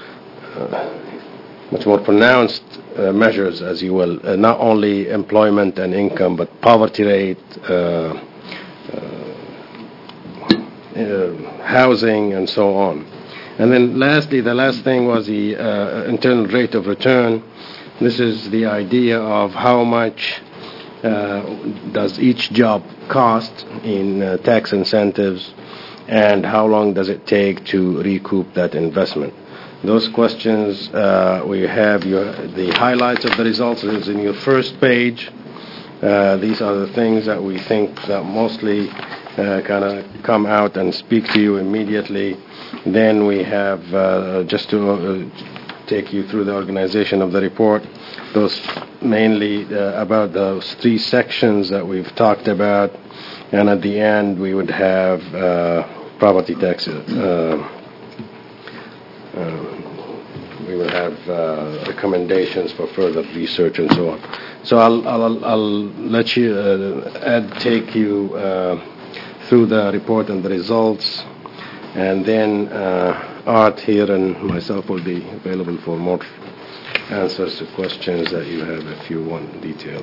Speaker 12: uh, much more pronounced uh, measures, as you will, uh, not only employment and income, but poverty rate, uh, uh, uh, housing, and so on. And then lastly, the last thing was the uh, internal rate of return. This is the idea of how much uh, does each job cost in uh, tax incentives, and how long does it take to recoup that investment. Those questions, uh, we have your, the highlights of the results is in your first page. Uh, these are the things that we think that mostly uh, kind of come out and speak to you immediately. Then we have, uh, just to uh, take you through the organization of the report, those mainly uh, about those three sections that we've talked about. And at the end, we would have uh, property taxes. Uh, uh, we will have uh, recommendations for further research and so on. So I'll, I'll, I'll let you, uh, Ed, take you uh, through the report and the results. And then uh, Art here and myself will be available for more answers to questions that you have if you want detail.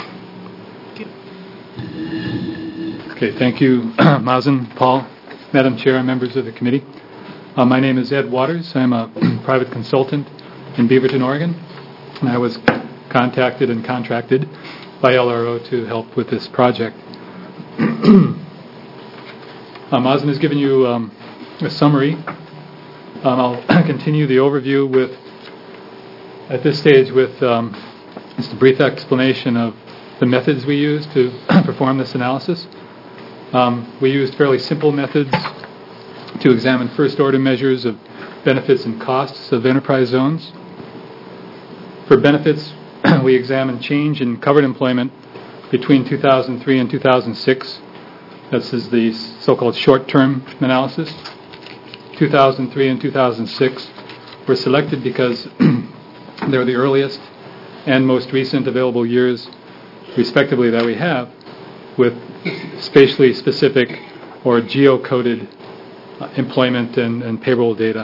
Speaker 13: Okay, thank you, Mazen, Paul, Madam Chair, and members of the committee. Uh, my name is Ed Waters. I'm a private consultant in Beaverton, Oregon, and I was contacted and contracted by L R O to help with this project. uh, Mazen has given you um, a summary. Um, I'll continue the overview with, at this stage, with um, just a brief explanation of the methods we used to perform this analysis. Um, we used fairly simple methods to examine first-order measures of benefits and costs of enterprise zones. For benefits, we examined change in covered employment between two thousand three and two thousand six. This is the so-called short-term analysis. two thousand three and two thousand six were selected because they're the earliest and most recent available years, respectively, that we have, with spatially specific or geocoded uh, employment and, and payroll data.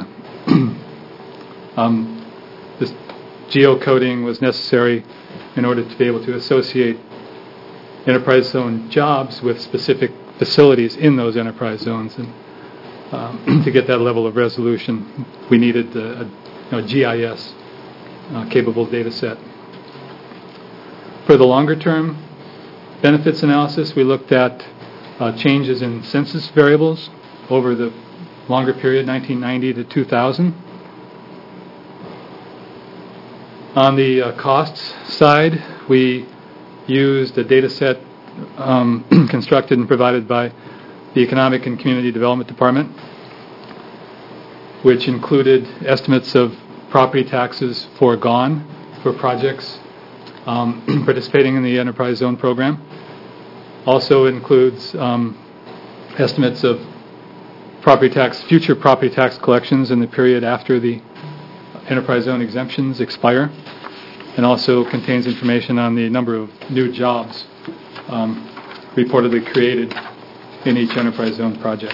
Speaker 13: um, this geocoding was necessary in order to be able to associate enterprise zone jobs with specific facilities in those enterprise zones. And um, to get that level of resolution, we needed a, a, you know, G I S uh, capable data set. For the longer term benefits analysis, we looked at uh, changes in census variables over the longer period, nineteen ninety to two thousand. On the uh, costs side, we used a data set um, constructed and provided by the Economic and Community Development Department, which included estimates of property taxes foregone for projects um, participating in the Enterprise Zone program. Also includes um, estimates of property tax, future property tax collections in the period after the Enterprise Zone exemptions expire, and also contains information on the number of new jobs um, reportedly created in each Enterprise Zone project.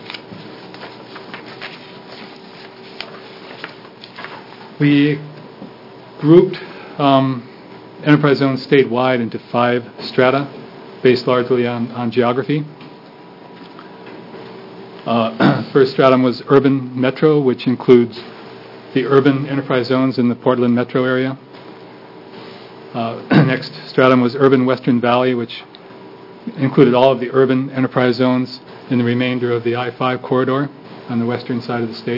Speaker 13: We grouped um, Enterprise Zones statewide into five strata, based largely on, on geography. Uh, first stratum was urban metro, which includes the urban enterprise zones in the Portland metro area. Uh, next stratum was urban Western Valley, which included all of the urban enterprise zones in the remainder of the I five corridor on the western side of the state.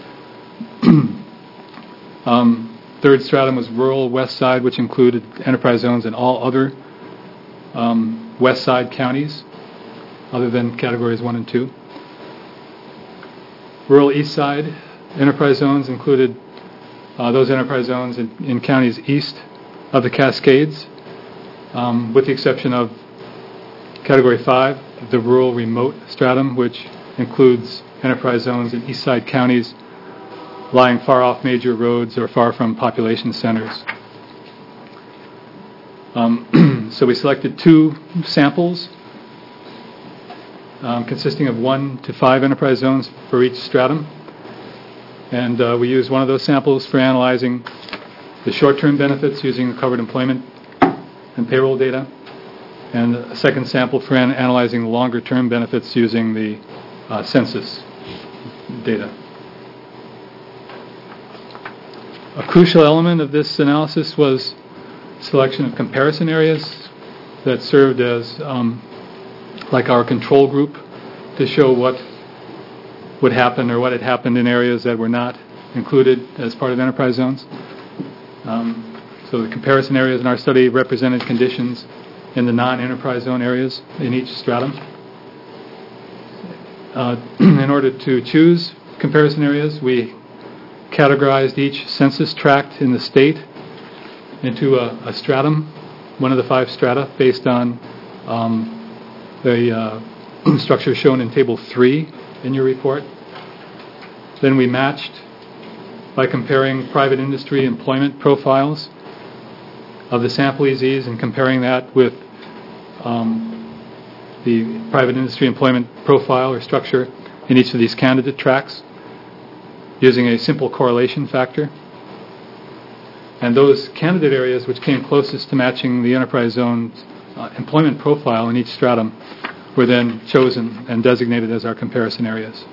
Speaker 13: um, third stratum was rural west side, which included enterprise zones in all other um, west side counties, other than categories one and two. Rural east side enterprise zones included uh, those enterprise zones in, in counties east of the Cascades, um, with the exception of category five, the rural remote stratum, which includes enterprise zones in east side counties lying far off major roads or far from population centers. Um, so we selected two samples um, consisting of one to five enterprise zones for each stratum. And uh, we used one of those samples for analyzing the short-term benefits using the covered employment and payroll data, and a second sample for an- analyzing the longer-term benefits using the uh, census data. A crucial element of this analysis was selection of comparison areas that served as um, like our control group to show what would happen or what had happened in areas that were not included as part of enterprise zones. Um, so the comparison areas in our study represented conditions in the non-enterprise zone areas in each stratum. Uh, in order to choose comparison areas, we categorized each census tract in the state into a, a stratum, one of the five strata, based on um, the uh, structure shown in Table three in your report. Then we matched by comparing private industry employment profiles of the samplees and comparing that with um, the private industry employment profile or structure in each of these candidate tracts using a simple correlation factor. And those candidate areas which came closest to matching the enterprise zone's uh, employment profile in each stratum were then chosen and designated as our comparison areas.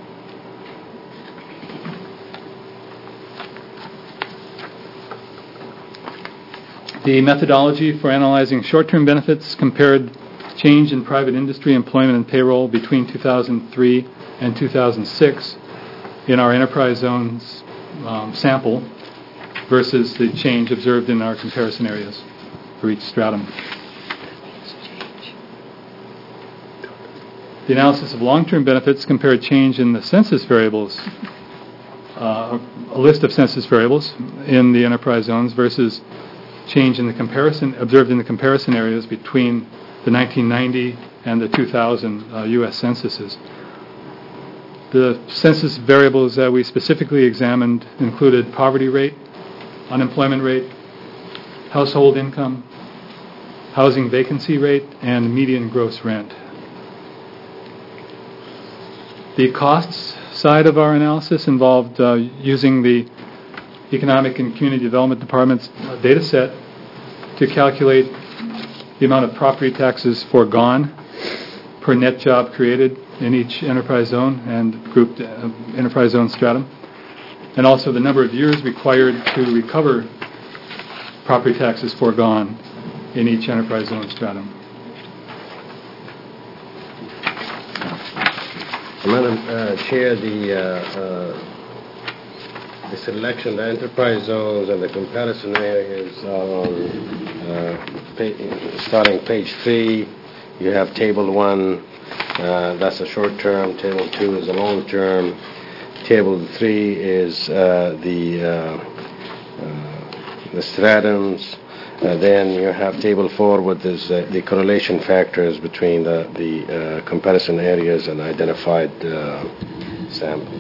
Speaker 13: The methodology for analyzing short-term benefits compared change in private industry employment and payroll between two thousand three and two thousand six in our enterprise zones um, sample versus the change observed in our comparison areas for each stratum. The analysis of long-term benefits compared change in the census variables, uh, a list of census variables in the enterprise zones versus change in the comparison observed in the comparison areas between the nineteen ninety and the two thousand uh, U S censuses. The census variables that we specifically examined included poverty rate, unemployment rate, household income, housing vacancy rate, and median gross rent. The costs side of our analysis involved uh, using the Economic and Community Development Department's data set to calculate the amount of property taxes foregone per net job created in each enterprise zone and grouped uh, enterprise zone stratum, and also the number of years required to recover property taxes foregone in each enterprise zone stratum.
Speaker 12: Madam uh, Chair, the uh, uh, the selection, the enterprise zones and the comparison areas are on uh, pa- starting page three. You have table one, uh, that's a short term. Table two is a long term. Table three is uh, the uh, uh, the stratums. Uh, then you have table four with this, uh, the correlation factors between the, the uh, comparison areas and identified uh, sample.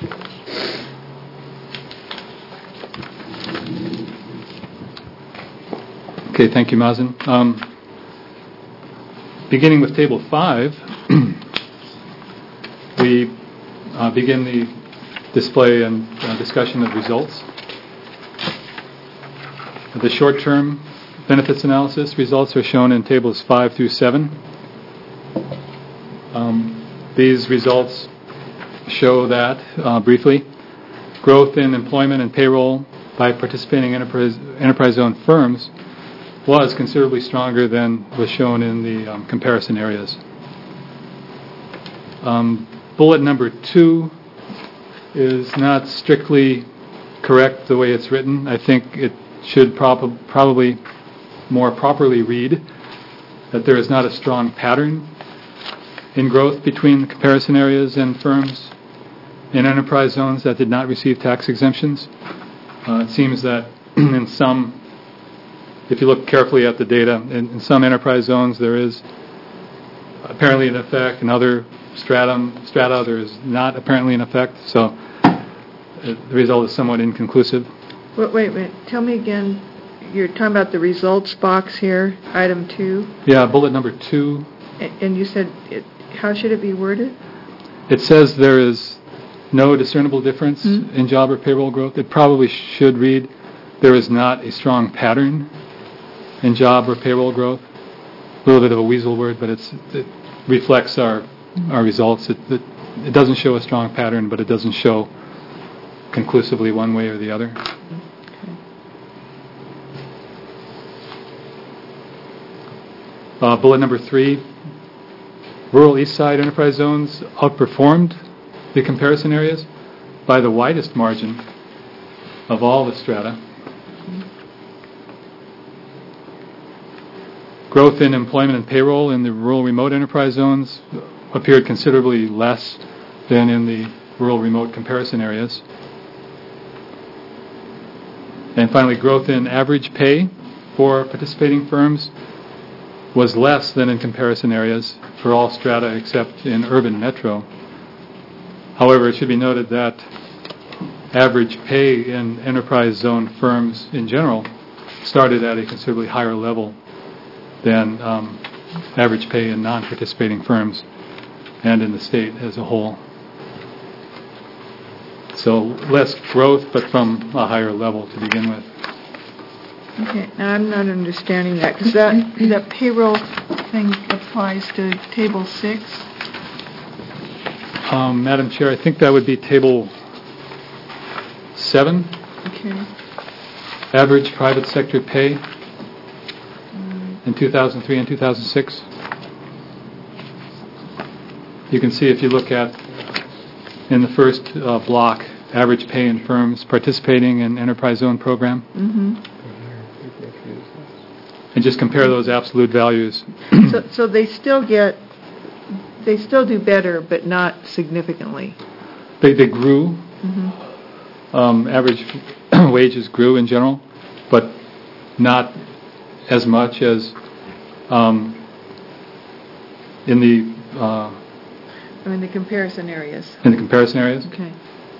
Speaker 13: Okay, thank you, Mazen. Um, beginning with table five, we uh, begin the display and uh, discussion of results. The short-term benefits analysis results are shown in tables five through seven. Um, these results show that uh, briefly. Growth in employment and payroll by participating enterprise, enterprise zone firms was considerably stronger than was shown in the um, comparison areas. Um, bullet number two is not strictly correct the way it's written. I think it should prob- probably more properly read that there is not a strong pattern in growth between the comparison areas and firms in enterprise zones that did not receive tax exemptions. Uh, it seems that in some, if you look carefully at the data, in, in some enterprise zones there is apparently an effect, in other stratum, strata there is not apparently an effect, so uh, the result is somewhat inconclusive.
Speaker 1: Wait, wait, wait. Tell me again, you're talking about the results box here, item two?
Speaker 13: Yeah, bullet number two.
Speaker 1: And, and you said, it, how should it be worded?
Speaker 13: It says there is no discernible difference
Speaker 1: Mm-hmm.
Speaker 13: in job or payroll growth. It probably should read, there is not a strong pattern in job or payroll growth. A little bit of a weasel word, but it's, it reflects our our results. It, it, it doesn't show a strong pattern, but it doesn't show conclusively one way or the other. Uh, bullet number three, rural east side enterprise zones outperformed the comparison areas by the widest margin of all the strata. Growth in employment and payroll in the rural remote enterprise zones appeared considerably less than in the rural remote comparison areas. And finally, growth in average pay for participating firms was less than in comparison areas for all strata except in urban metro. However, it should be noted that average pay in enterprise zone firms in general started at a considerably higher level than um, average pay in non-participating firms and in the state as a whole. So less growth, but from a higher level to begin with.
Speaker 1: Okay, now I'm not understanding that, because that, that payroll thing applies to table six.
Speaker 13: Um, Madam Chair, I think that would be table seven.
Speaker 1: Okay.
Speaker 13: Average private sector pay in two thousand three and two thousand six. You can see if you look at in the first uh, block, average pay in firms participating in enterprise zone program.
Speaker 1: Mm-hmm.
Speaker 13: And just compare those absolute values.
Speaker 1: so, so they still get, they still do better, but not significantly.
Speaker 13: They, they grew.
Speaker 1: Mm-hmm.
Speaker 13: Um, average wages grew in general, but not as much as um, in the uh,
Speaker 1: I mean, the comparison areas.
Speaker 13: in the comparison areas.
Speaker 1: Okay.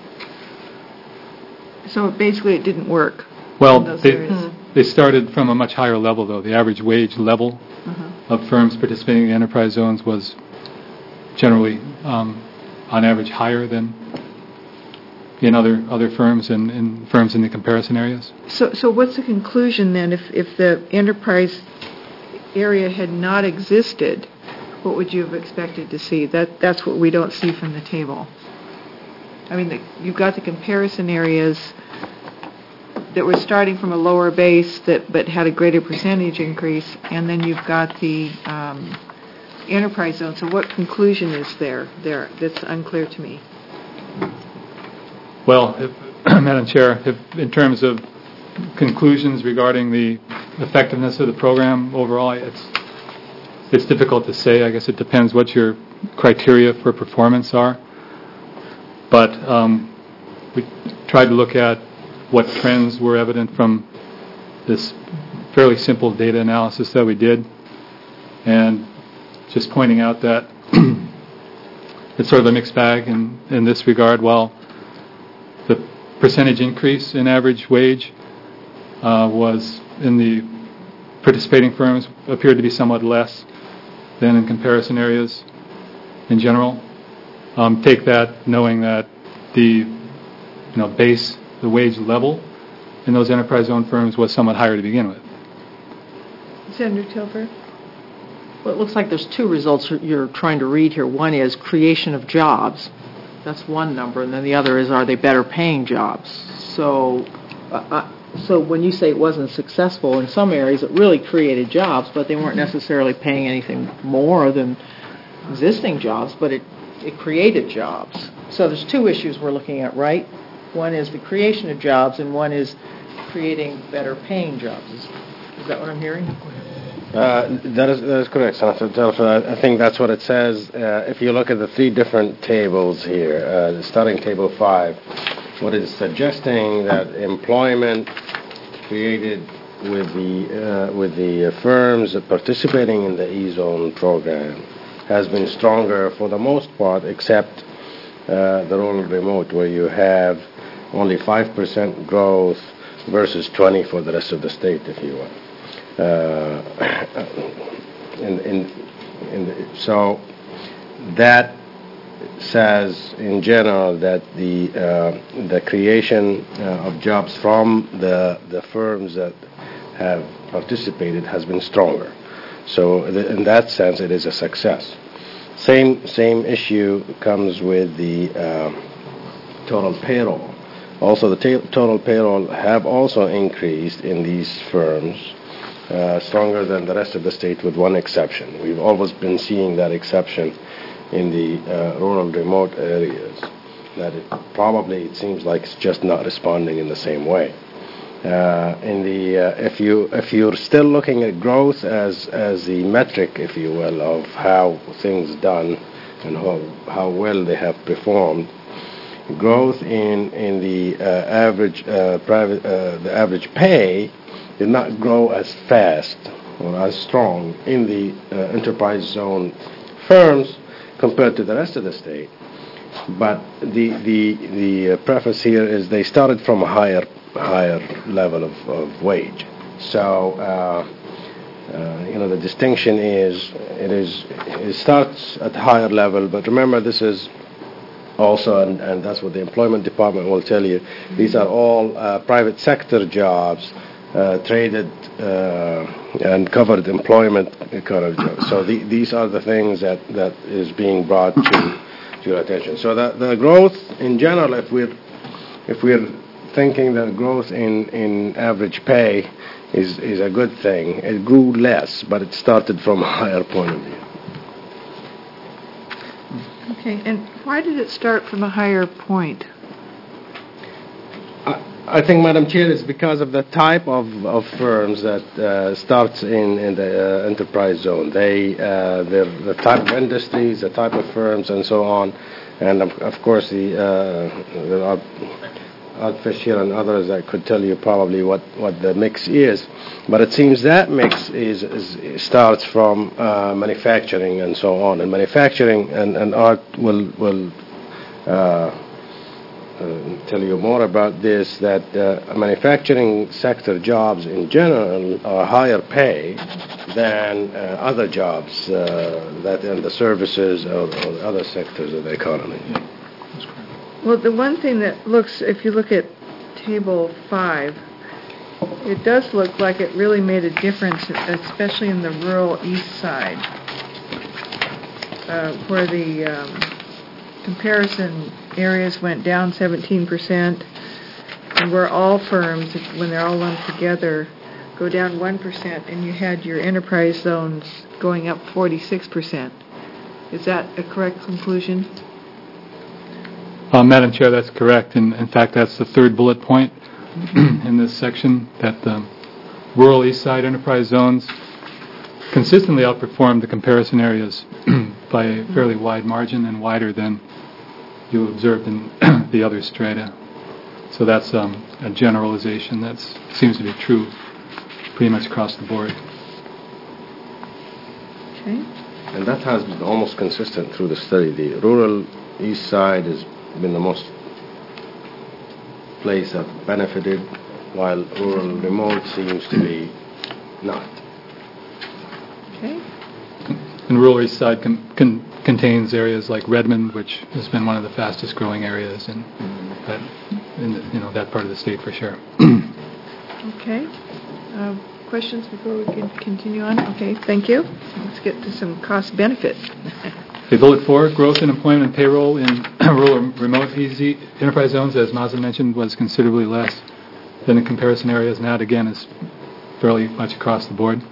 Speaker 1: So basically, it didn't work.
Speaker 13: Well,
Speaker 1: in those
Speaker 13: they,
Speaker 1: areas.
Speaker 13: they started from a much higher level, though. The average wage level
Speaker 1: Uh-huh.
Speaker 13: of firms participating in enterprise zones was generally, um, on average, higher than in other other firms and in firms in the comparison areas.
Speaker 1: So, so what's the conclusion then? If if the enterprise area had not existed, what would you have expected to see? That that's what we don't see from the table. I mean, the, you've got the comparison areas that were starting from a lower base that but had a greater percentage increase, and then you've got the um, enterprise zone. So what conclusion is there there? That's unclear to me.
Speaker 13: Well, if, Madam Chair, if, in terms of conclusions regarding the effectiveness of the program overall, it's it's difficult to say. I guess it depends what your criteria for performance are. But um, we tried to look at what trends were evident from this fairly simple data analysis that we did, and just pointing out that it's sort of a mixed bag in, in this regard. While the percentage increase in average wage uh, was in the participating firms appeared to be somewhat less than in comparison areas in general. Um, take that knowing that the you know base, the wage level in those enterprise zone firms was somewhat higher to begin with.
Speaker 1: Senator Tilford?
Speaker 5: Well, it looks like there's two results you're trying to read here. One is creation of jobs, That's one number, and then the other is, are they better paying jobs? So, uh, uh, so when you say it wasn't successful, in some areas it really created jobs, but they weren't necessarily paying anything more than existing jobs, but it, it created jobs. So there's two issues we're looking at, right? One is the creation of jobs, and one is creating better paying jobs. Is, is that what I'm hearing?
Speaker 12: Uh, that is that is correct, Senator Telfer. I, I think that's what it says. Uh, if you look at the three different tables here, uh, starting table five, what it's suggesting that employment created with the uh, with the uh, firms participating in the E-zone program has been stronger for the most part, except uh, the rural remote, where you have only five percent growth versus twenty for the rest of the state, if you will. Uh, in, in, in the, so that says in general that the uh, the creation uh, of jobs from the the firms that have participated has been stronger. So th- in that sense, it is a success. Same same issue comes with the uh, total payroll. Also, the ta- total payroll have also increased in these firms. Uh, stronger than the rest of the state, with one exception. We've always been seeing that exception in the uh, rural remote areas, that it probably, it seems like it's just not responding in the same way. Uh, in the uh, if you if you're still looking at growth as as the metric, if you will, of how things done and how how well they have performed, growth in in the uh, average uh, private uh, the average pay did not grow as fast or as strong in the uh, enterprise zone firms compared to the rest of the state. But the the the uh, preface here is they started from a higher higher level of, of wage. So uh, uh, you know, the distinction is it is it starts at a higher level. But remember, this is also, and, and that's what the employment department will tell you. These are all uh, private sector jobs. Uh, traded uh, and covered employment kind of jobs. So the, these are the things that, that is being brought to, to your attention. So the, the growth in general, if we're if we're thinking that growth in, in average pay is is a good thing, it grew less, but it started from a higher point of view.
Speaker 1: Okay, and why did it start from a higher point?
Speaker 12: I think, Madam Chair, it's because of the type of, of firms that uh, starts in, in the uh, enterprise zone. They, uh, they're the type of industries, the type of firms, and so on. And, of, of course, the, uh, there are Outfish here and others that could tell you probably what, what the mix is. But it seems that mix is, is starts from uh, manufacturing and so on. And manufacturing and, and art will... will uh, Uh, tell you more about this, that uh, manufacturing sector jobs in general are higher pay than uh, other jobs uh, that in the services or, or other sectors of the economy.
Speaker 1: Well, the one thing that looks, if you look at table five, it does look like it really made a difference, especially in the rural east side, uh, where the um, comparison areas went down seventeen percent, and where all firms, when they're all lumped together, go down one percent, and you had your enterprise zones going up forty-six percent. Is that a correct conclusion?
Speaker 13: Uh, Madam Chair, that's correct. And in fact, that's the third bullet point in this section, that the rural east side enterprise zones consistently outperformed the comparison areas by a fairly wide margin, and wider than you observed in the other strata. So that's um, a generalization that seems to be true pretty much across the board.
Speaker 1: Okay.
Speaker 12: And that has been almost consistent through the study. The rural east side has been the most place that benefited, while rural remote seems to be not.
Speaker 1: Okay.
Speaker 13: And rural east side con- con- contains areas like Redmond, which has been one of the fastest growing areas in, that, in the, you know, that part of the state for sure.
Speaker 1: Okay. Uh, questions before we can continue on? Okay, thank you. Let's get to some cost benefit.
Speaker 13: Okay, bullet four, growth in employment and payroll in rural and remote easy enterprise zones, as Mazen mentioned, was considerably less than in comparison areas, and that again is fairly much across the board.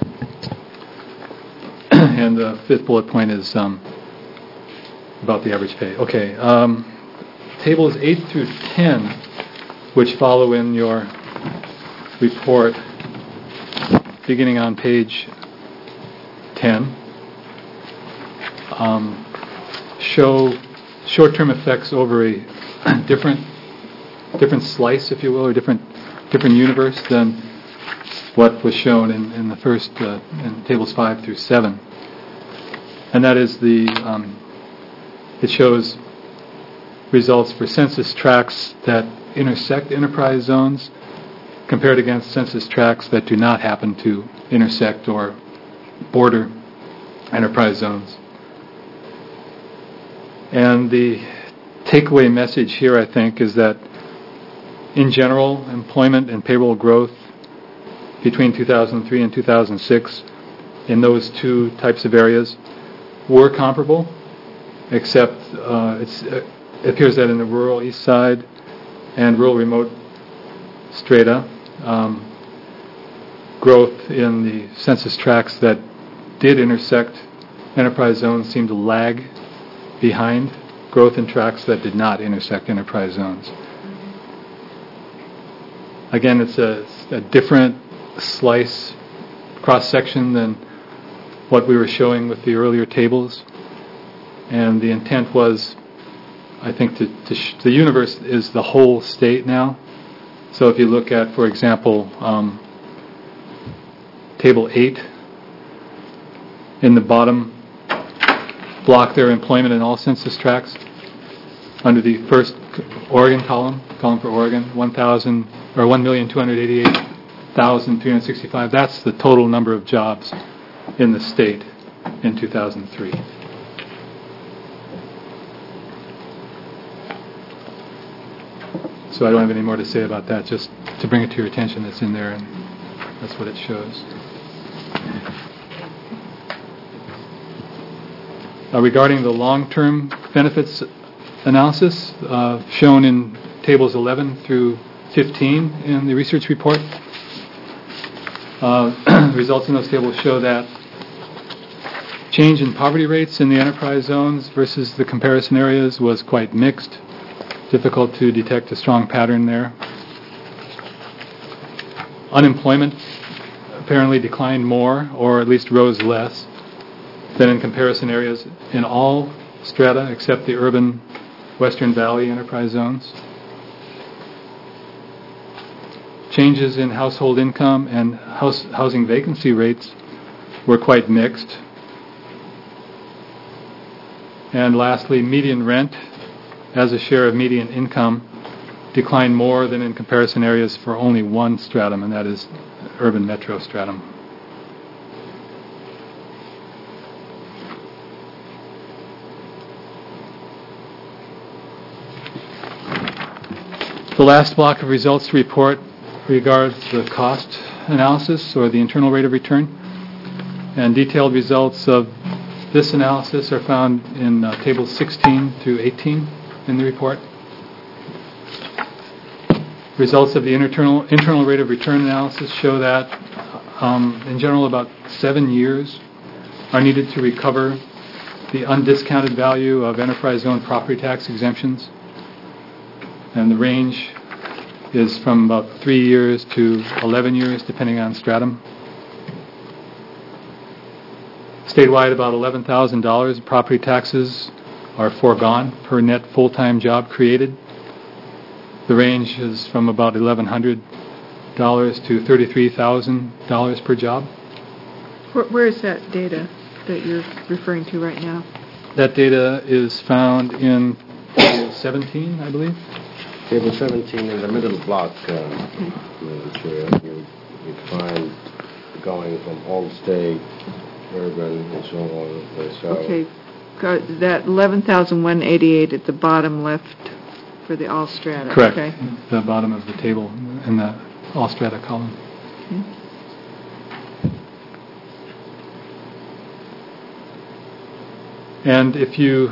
Speaker 13: And the fifth bullet point is um, about the average pay. Okay, um, tables eight through ten, which follow in your report, beginning on page ten, um, show short-term effects over a different different slice, if you will, or different different universe than what was shown in, in the first uh, in tables five through seven. And that is the um, it shows results for census tracts that intersect enterprise zones compared against census tracts that do not happen to intersect or border enterprise zones. And the takeaway message here, I think, is that in general, employment and payroll growth between two thousand three and two thousand six in those two types of areas were comparable, except uh, it's, uh, it appears that in the rural east side and rural remote strata, um, growth in the census tracts that did intersect enterprise zones seemed to lag behind growth in tracts that did not intersect enterprise zones. Again, it's a, a different slice, cross-section than what we were showing with the earlier tables. And the intent was, I think, to, to sh- the universe is the whole state now. So if you look at, for example, um, table eight, in the bottom block there, employment in all census tracts, under the first Oregon column, column for Oregon, one thousand or one million two hundred eighty-eight thousand three hundred sixty-five. That's the total number of jobs in the state in two thousand three. So I don't have any more to say about that, just to bring it to your attention. It's in there, and that's what it shows. Uh, regarding the long-term benefits analysis, uh, shown in tables eleven through fifteen in the research report, uh, results in those tables show that change in poverty rates in the enterprise zones versus the comparison areas was quite mixed. Difficult to detect a strong pattern there. Unemployment apparently declined more, or at least rose less, than in comparison areas in all strata except the urban Western Valley enterprise zones. Changes in household income and house, housing vacancy rates were quite mixed. And lastly, median rent as a share of median income declined more than in comparison areas for only one stratum, and that is urban metro stratum. The last block of results to report regards the cost analysis, or the internal rate of return. And detailed results of this analysis are found in uh, tables sixteen through eighteen in the report. Results of the internal internal rate of return analysis show that, um, in general, about seven years are needed to recover the undiscounted value of enterprise zone property tax exemptions. And the range is from about three years to eleven years, depending on stratum. Statewide, about eleven thousand dollars in property taxes are foregone per net full-time job created. The range is from about eleven hundred dollars to thirty-three thousand dollars per job.
Speaker 1: Where, where is that data that you're referring to right now?
Speaker 13: That data is found in table seventeen, I believe.
Speaker 12: Table seventeen in the middle block, uh, Madam Chair, you, you find going from all-state, urban, and so on. So
Speaker 1: Okay, got that eleven thousand one hundred eighty-eight at the bottom left for the all strata.
Speaker 13: Correct.
Speaker 1: Okay.
Speaker 13: The bottom of the table in the all strata column.
Speaker 1: Okay.
Speaker 13: And if you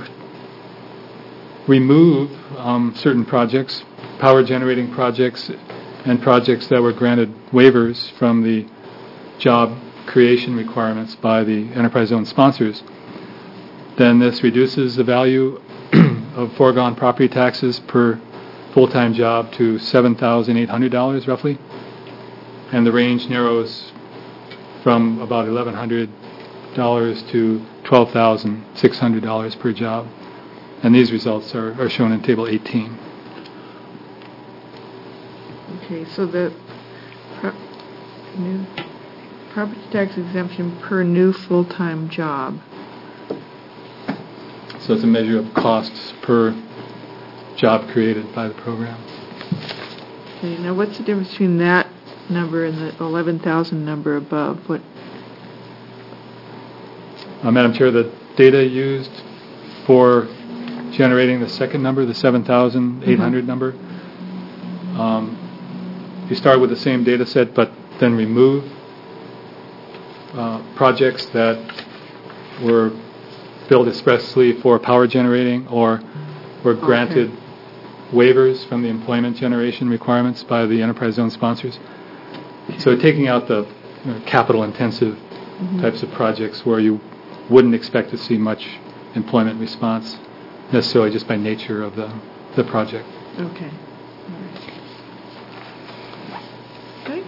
Speaker 13: remove um, certain projects, power generating projects, and projects that were granted waivers from the job creation requirements by the enterprise zone sponsors, then this reduces the value of foregone property taxes per full-time job to seven thousand eight hundred dollars roughly, and the range narrows from about eleven hundred dollars to twelve thousand six hundred dollars per job. And these results are, are shown in Table eighteen.
Speaker 1: Okay, so the pro- new property tax exemption per new full-time job.
Speaker 13: So it's a measure of costs per job created by the program.
Speaker 1: Okay, now what's the difference between that number and the eleven thousand number above? What?
Speaker 13: Uh, Madam Chair, the data used for generating the second number, the seven thousand eight hundred mm-hmm. number, um, you start with the same data set but then remove uh, projects that were billed expressly for power generating or were granted okay. waivers from the employment generation requirements by the enterprise zone sponsors. So taking out the you know, capital intensive mm-hmm. types of projects where you wouldn't expect to see much employment response necessarily just by nature of the, the project.
Speaker 1: Okay. All right. Okay.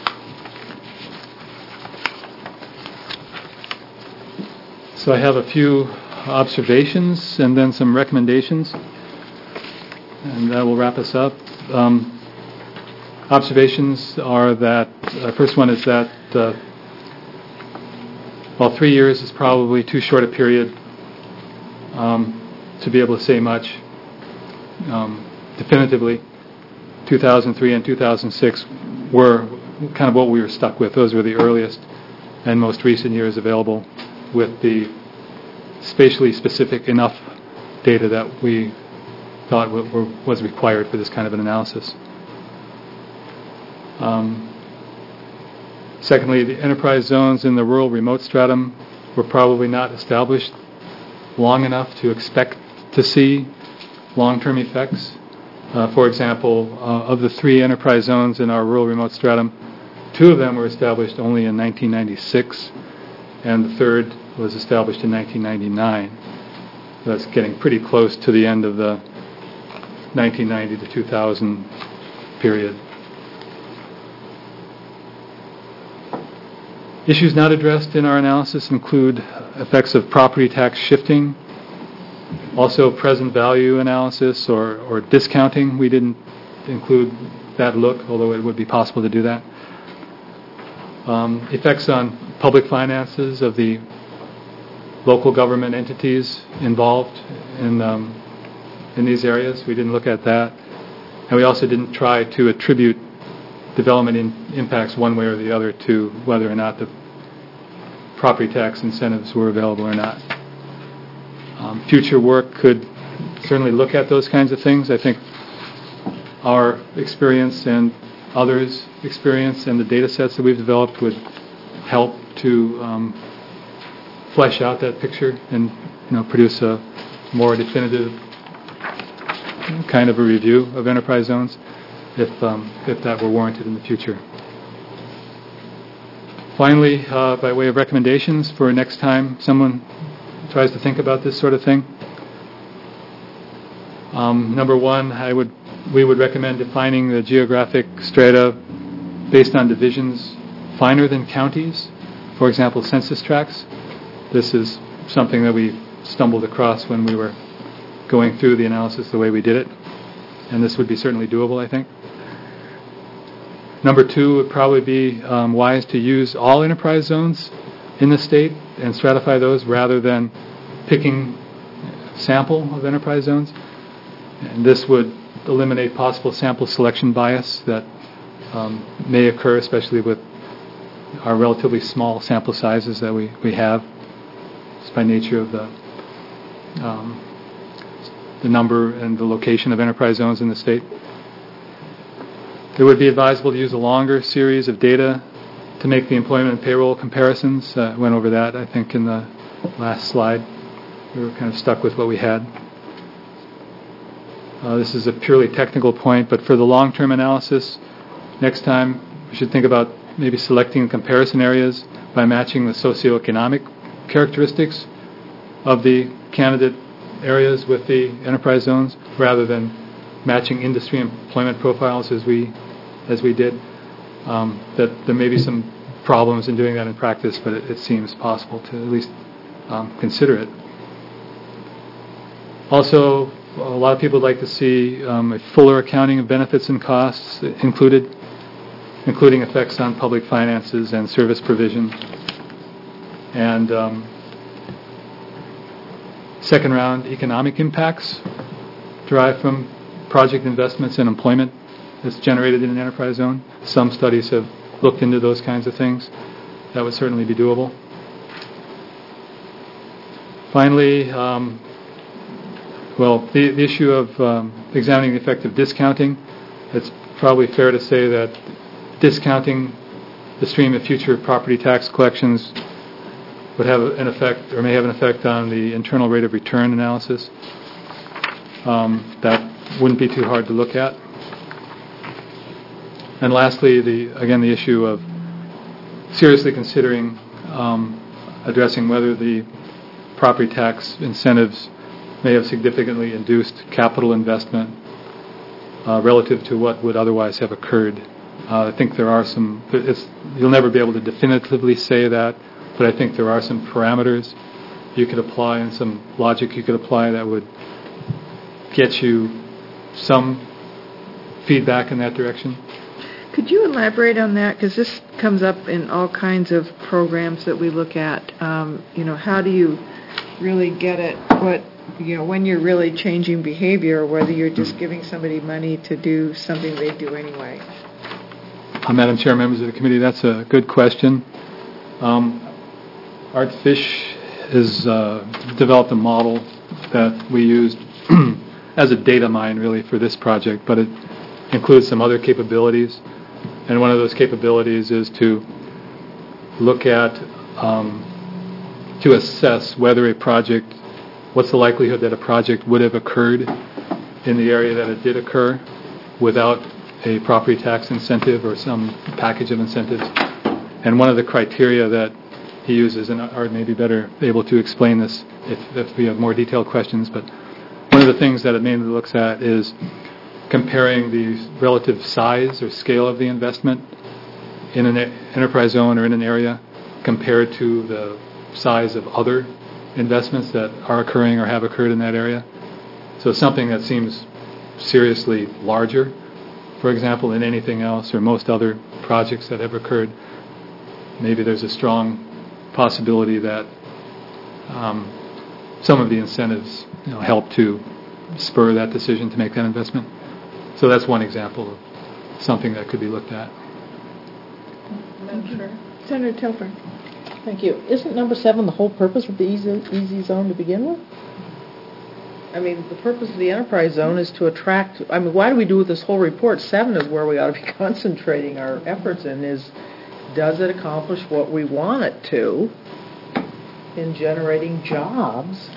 Speaker 13: So I have a few observations and then some recommendations, and that will wrap us up. Um, observations are that, uh, first one is that uh, while three years is probably too short a period um, to be able to say much um, definitively, two thousand three and two thousand six were kind of what we were stuck with. Those were the earliest and most recent years available with the spatially specific enough data that we thought w- w- was required for this kind of an analysis. Um, secondly, the enterprise zones in the rural remote stratum were probably not established long enough to expect to see long-term effects. Uh, for example, uh, of the three enterprise zones in our rural remote stratum, two of them were established only in nineteen ninety-six, and the third was established in nineteen ninety-nine. That's getting pretty close to the end of the nineteen ninety to two thousand period. Issues not addressed in our analysis include effects of property tax shifting, also present value analysis or, or discounting. We didn't include that look, although it would be possible to do that. Um, effects on public finances of the local government entities involved in um, in these areas. We didn't look at that. And we also didn't try to attribute development in impacts one way or the other to whether or not the property tax incentives were available or not. Um, future work could certainly look at those kinds of things. I think our experience and others' experience and the data sets that we've developed would help to um, flesh out that picture and you know produce a more definitive kind of a review of enterprise zones if um, if that were warranted in the future. Finally, uh, by way of recommendations for next time someone tries to think about this sort of thing, um, number one, I would we would recommend defining the geographic strata based on divisions finer than counties. For example, census tracts. This is something that we stumbled across when we were going through the analysis the way we did it, and this would be certainly doable, I think. Number two would probably be um, wise to use all enterprise zones in the state and stratify those rather than picking a sample of enterprise zones. And this would eliminate possible sample selection bias that um, may occur, especially with our relatively small sample sizes that we, we have, just by nature of the um, the number and the location of enterprise zones in the state. It would be advisable to use a longer series of data to make the employment and payroll comparisons. Uh, I went over that, I think, in the last slide. we were kind of stuck with what we had. Uh, this is a purely technical point, but for the long-term analysis, next time we should think about maybe selecting comparison areas by matching the socioeconomic characteristics of the candidate areas with the enterprise zones, rather than matching industry employment profiles as we as we did. Um, that there may be some problems in doing that in practice, but it, it seems possible to at least um, consider it. Also, a lot of people would like to see um, a fuller accounting of benefits and costs included, including effects on public finances and service provision. And um, second round, economic impacts derived from project investments and employment that's generated in an enterprise zone. Some studies have looked into those kinds of things. That would certainly be doable. Finally, um, well, the, the issue of um, examining the effect of discounting, it's probably fair to say that discounting the stream of future property tax collections would have an effect, or may have an effect, on the internal rate of return analysis. Um, that wouldn't be too hard to look at. And lastly, the again, the issue of seriously considering um, addressing whether the property tax incentives may have significantly induced capital investment uh, relative to what would otherwise have occurred. Uh, I think there are some, it's, you'll never be able to definitively say that, but I think there are some parameters you could apply and some logic you could apply that would get you some feedback in that direction.
Speaker 1: Could you elaborate on that? Because this comes up in all kinds of programs that we look at. Um, you know, how do you really get at what, you know, when you're really changing behavior, or whether you're just giving somebody money to do something they do anyway?
Speaker 13: Uh, Madam Chair, members of the committee, that's a good question. Um, Art Fish has uh, developed a model that we used as a data mine, really, for this project, but it includes some other capabilities. And one of those capabilities is to look at, um, to assess whether a project, what's the likelihood that a project would have occurred in the area that it did occur without a property tax incentive or some package of incentives. And one of the criteria that he uses, and Art may be better able to explain this if, if we have more detailed questions, but one of the things that it mainly looks at is comparing the relative size or scale of the investment in an enterprise zone or in an area compared to the size of other investments that are occurring or have occurred in that area. So something that seems seriously larger, for example, than anything else or most other projects that have occurred, maybe there's a strong possibility that um, some of the incentives, you know, help to spur that decision to make that investment. So that's one example of something that could be looked at.
Speaker 1: Senator Telford.
Speaker 5: Thank you. Isn't number seven the whole purpose of the easy, easy zone to begin with? I mean, the purpose of the enterprise zone is to attract, I mean, why do we do this whole report? Seven is where we ought to be concentrating our efforts in, is does it accomplish what we want it to in generating jobs?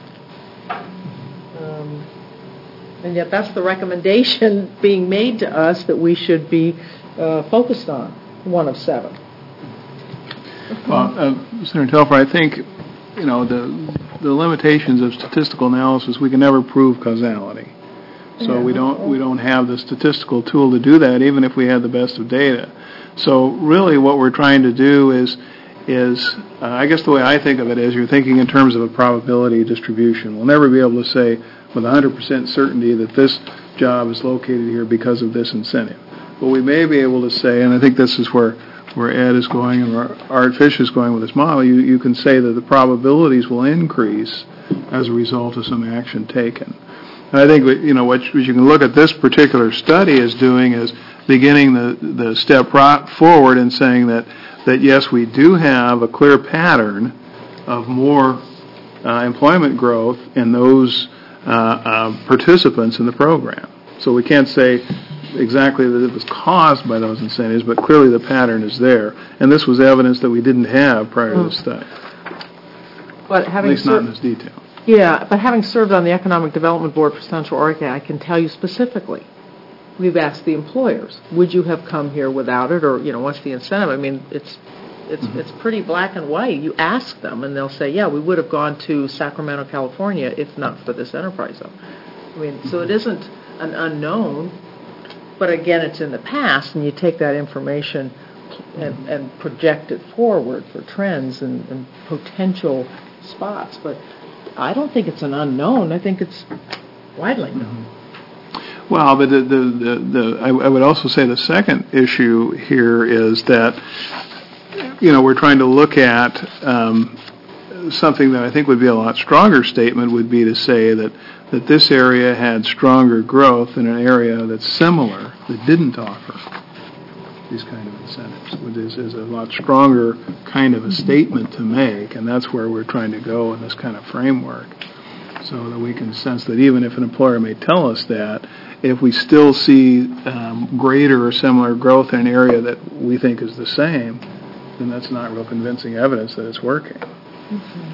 Speaker 5: Um, and yet that's the recommendation being made to us that we should be uh, focused on, one of seven.
Speaker 6: Well, uh, Senator Telfer, I think, you know, the the limitations of statistical analysis, we can never prove causality. So yeah. we don't we don't have the statistical tool to do that, even if we had the best of data. So really what we're trying to do is, is uh, I guess the way I think of it is you're thinking in terms of a probability distribution. We'll never be able to say with one hundred percent certainty that this job is located here because of this incentive. But we may be able to say, and I think this is where where Ed is going and where Art Fish is going with this model, you, you can say that the probabilities will increase as a result of some action taken. And I think, you know, what, what you can look at this particular study is doing is beginning the, the step forward and saying that, that, yes, we do have a clear pattern of more uh, employment growth in those uh, uh, participants in the program. So we can't say exactly that it was caused by those incentives, but clearly the pattern is there. And this was evidence that we didn't have prior to the study.
Speaker 5: But having
Speaker 6: At least not in this detail.
Speaker 5: Yeah, but having served on the Economic Development Board for Central Oregon, I can tell you specifically, we've asked the employers, would you have come here without it, or, you know, what's the incentive? I mean, it's it's mm-hmm. it's pretty black and white. You ask them, and they'll say, yeah, we would have gone to Sacramento, California, if not for this enterprise zone. I mean, mm-hmm. so it isn't an unknown, but again, it's in the past, and you take that information and, and project it forward for trends and, and potential spots. But I don't think it's an unknown. I think it's widely known.
Speaker 6: Well, but the, the, the, the I, I would also say the second issue here is that, you know, we're trying to look at um, something that I think would be a lot stronger statement would be to say that, that this area had stronger growth in an area that's similar that didn't offer these kind of incentives. This is a lot stronger kind of a statement to make, and that's where we're trying to go in this kind of framework, so that we can sense that even if an employer may tell us that, if we still see um, greater or similar growth in an area that we think is the same, then that's not real convincing evidence that it's working. Mm-hmm.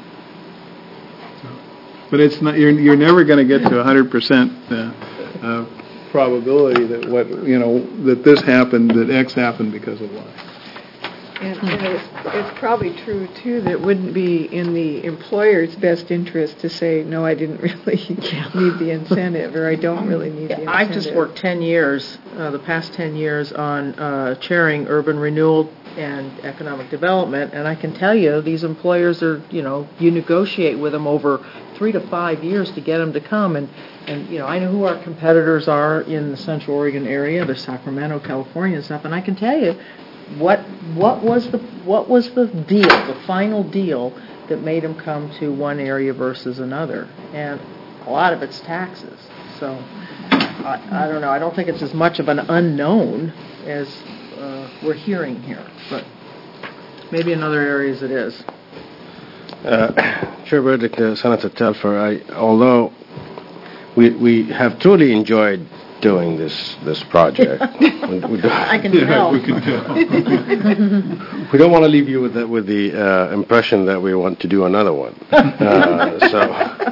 Speaker 6: So, but it's not. You're you're never going to get to one hundred percent uh, uh, probability that what you know that this happened, that X happened because of Y.
Speaker 1: And, and it's, it's probably true, too, that it wouldn't be in the employer's best interest to say, no, I didn't really need the incentive, or I don't really need the incentive.
Speaker 5: I've just worked ten years, uh, the past ten years, on uh, chairing urban renewal and economic development, and I can tell you these employers are, you know, you negotiate with them over three to five years to get them to come, and, and you know, I know who our competitors are in the Central Oregon area, the Sacramento, California and stuff, and I can tell you, What what was the what was the deal, the final deal that made them come to one area versus another? And a lot of it's taxes. So I, I don't know. I don't think it's as much of an unknown as uh, we're hearing here, but maybe in other areas it is.
Speaker 12: Uh, Chair Burdick, uh, Senator Telfer, I, although we we have truly enjoyed doing this this project. we, we
Speaker 5: I can tell.
Speaker 6: We can tell.
Speaker 12: We don't want to leave you with the, with the uh, impression that we want to do another one. Uh, so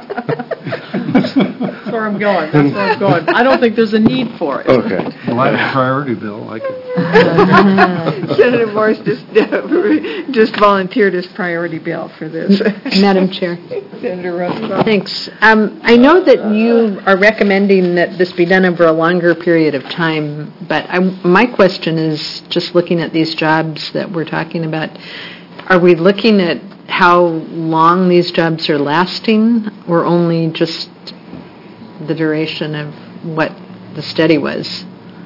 Speaker 5: that's where I'm going. That's where I'm going. I don't think there's a need for it.
Speaker 12: Okay.
Speaker 6: Well, I have a priority bill. I could.
Speaker 1: Senator Morse just uh, just volunteered his priority bill for this.
Speaker 14: Madam Chair.
Speaker 1: Senator Rosenbaum.
Speaker 14: Thanks. Um, I know that you are recommending that this be done over a longer period of time, but I, my question is, just looking at these jobs that we're talking about, are we looking at how long these jobs are lasting, or only just the duration of what the study was?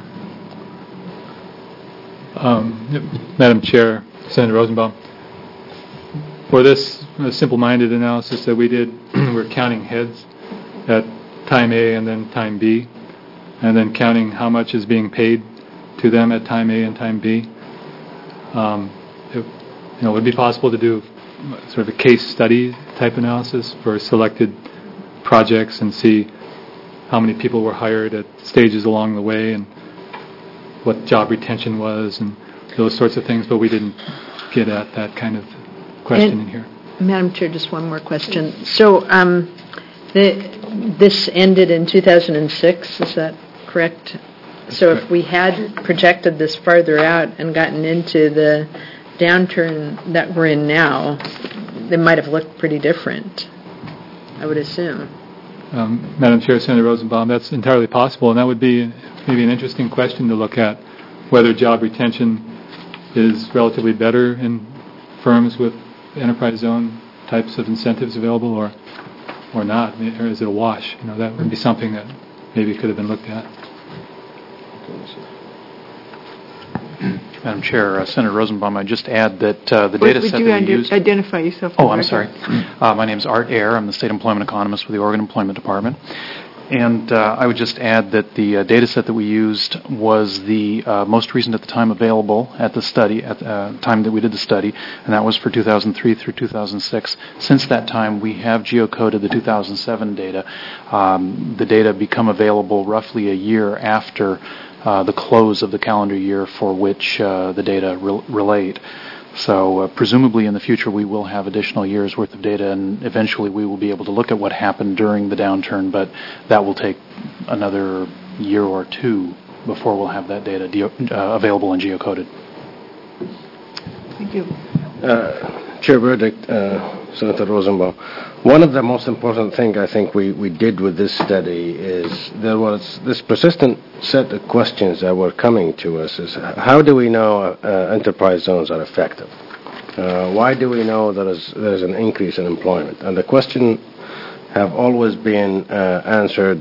Speaker 13: Um, Madam Chair, Senator Rosenbaum, for this uh, simple-minded analysis that we did, we're counting heads at time A and then time B, and then counting how much is being paid to them at time A and time B. Um, it, you know, would it be possible to do sort of a case study type analysis for selected projects and see how many people were hired at stages along the way and what job retention was and those sorts of things, but we didn't get at that kind of question
Speaker 14: and,
Speaker 13: in here.
Speaker 14: Madam Chair, just one more question. So um, the, this ended in two thousand six, is that correct? That's so correct. If we had projected this farther out and gotten into the downturn that we're in now, it might have looked pretty different, I would assume.
Speaker 13: Um, Madam Chair, Senator Rosenbaum, that's entirely possible, and that would be maybe an interesting question to look at, whether job retention is relatively better in firms with enterprise zone types of incentives available, or or not, or is it a wash? You know, that would be something that maybe could have been looked at.
Speaker 8: Madam Chair, uh, Senator Rosenbaum, I just add that uh, the
Speaker 1: Would,
Speaker 8: data
Speaker 1: would
Speaker 8: set
Speaker 1: you
Speaker 8: that we
Speaker 1: under,
Speaker 8: used...
Speaker 1: identify yourself?
Speaker 8: Oh, I'm sorry. Uh, my name is Art Ayer. I'm the State Employment Economist with the Oregon Employment Department. And uh, I would just add that the uh, data set that we used was the uh, most recent at the time available at the study, at the uh, time that we did the study, and that was for two thousand three through two thousand six. Since that time, we have geocoded the two thousand seven data. Um, the data become available roughly a year after uh, the close of the calendar year for which uh, the data re- relate. So uh, presumably in the future we will have additional years worth of data, and eventually we will be able to look at what happened during the downturn, but that will take another year or two before we'll have that data de- uh, available and geocoded.
Speaker 1: Thank you.
Speaker 12: Uh, Chair Burdick, uh, Senator Rosenbaum, one of the most important things I think we, we did with this study is there was this persistent set of questions that were coming to us is how do we know uh, enterprise zones are effective? Uh, why do we know there is, there is an increase in employment? And the question have always been uh, answered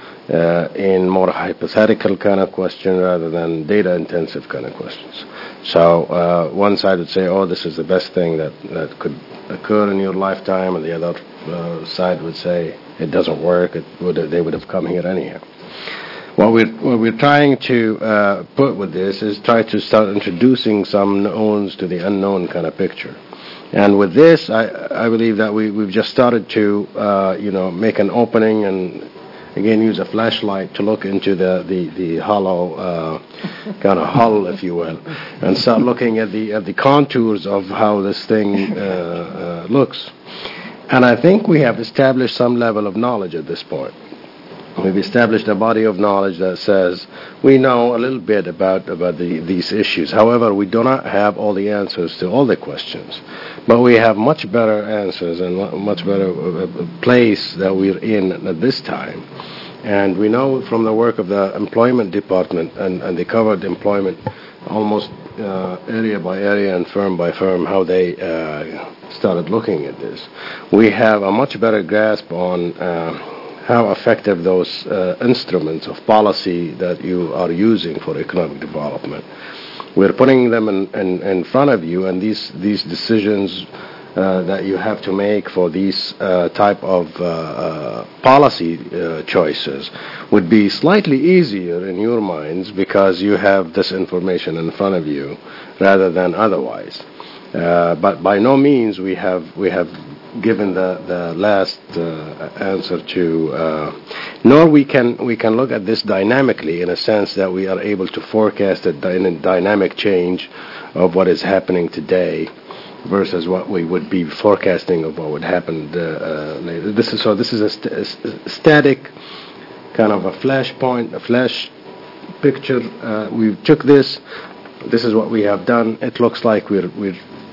Speaker 12: uh, in more hypothetical kind of question rather than data-intensive kind of questions. So uh, one side would say, oh, this is the best thing that, that could occur in your lifetime, and the other uh, side would say it doesn't work, it would, they would have come here anyhow. What we're, what we're trying to uh, put with this is try to start introducing some knowns to the unknown kind of picture. And with this, I, I believe that we, we've just started to, uh, you know, make an opening and again use a flashlight to look into the, the, the hollow uh, kind of hull, if you will, and start looking at the at the contours of how this thing uh, uh, looks. And I think we have established some level of knowledge at this point. We've established a body of knowledge that says we know a little bit about, about the, these issues. However, we do not have all the answers to all the questions. But we have much better answers and much better uh, place that we're in at this time. And we know from the work of the employment department and, and the covered employment, almost uh, area by area and firm by firm, how they uh, started looking at this. We have a much better grasp on uh, how effective those uh, instruments of policy that you are using for economic development. We're putting them in, in, in front of you, and these, these decisions uh, that you have to make for these uh, type of uh, uh, policy uh, choices would be slightly easier in your minds because you have this information in front of you rather than otherwise. Uh, but by no means we have we have given the, the last uh, answer to, uh, nor we can we can look at this dynamically in a sense that we are able to forecast a dy- dynamic change of what is happening today versus what we would be forecasting of what would happen uh, uh, later. This is so. This is a, st- a st- static kind of a flash point, a flash picture. Uh, we took this. This is what we have done. It looks like we're we're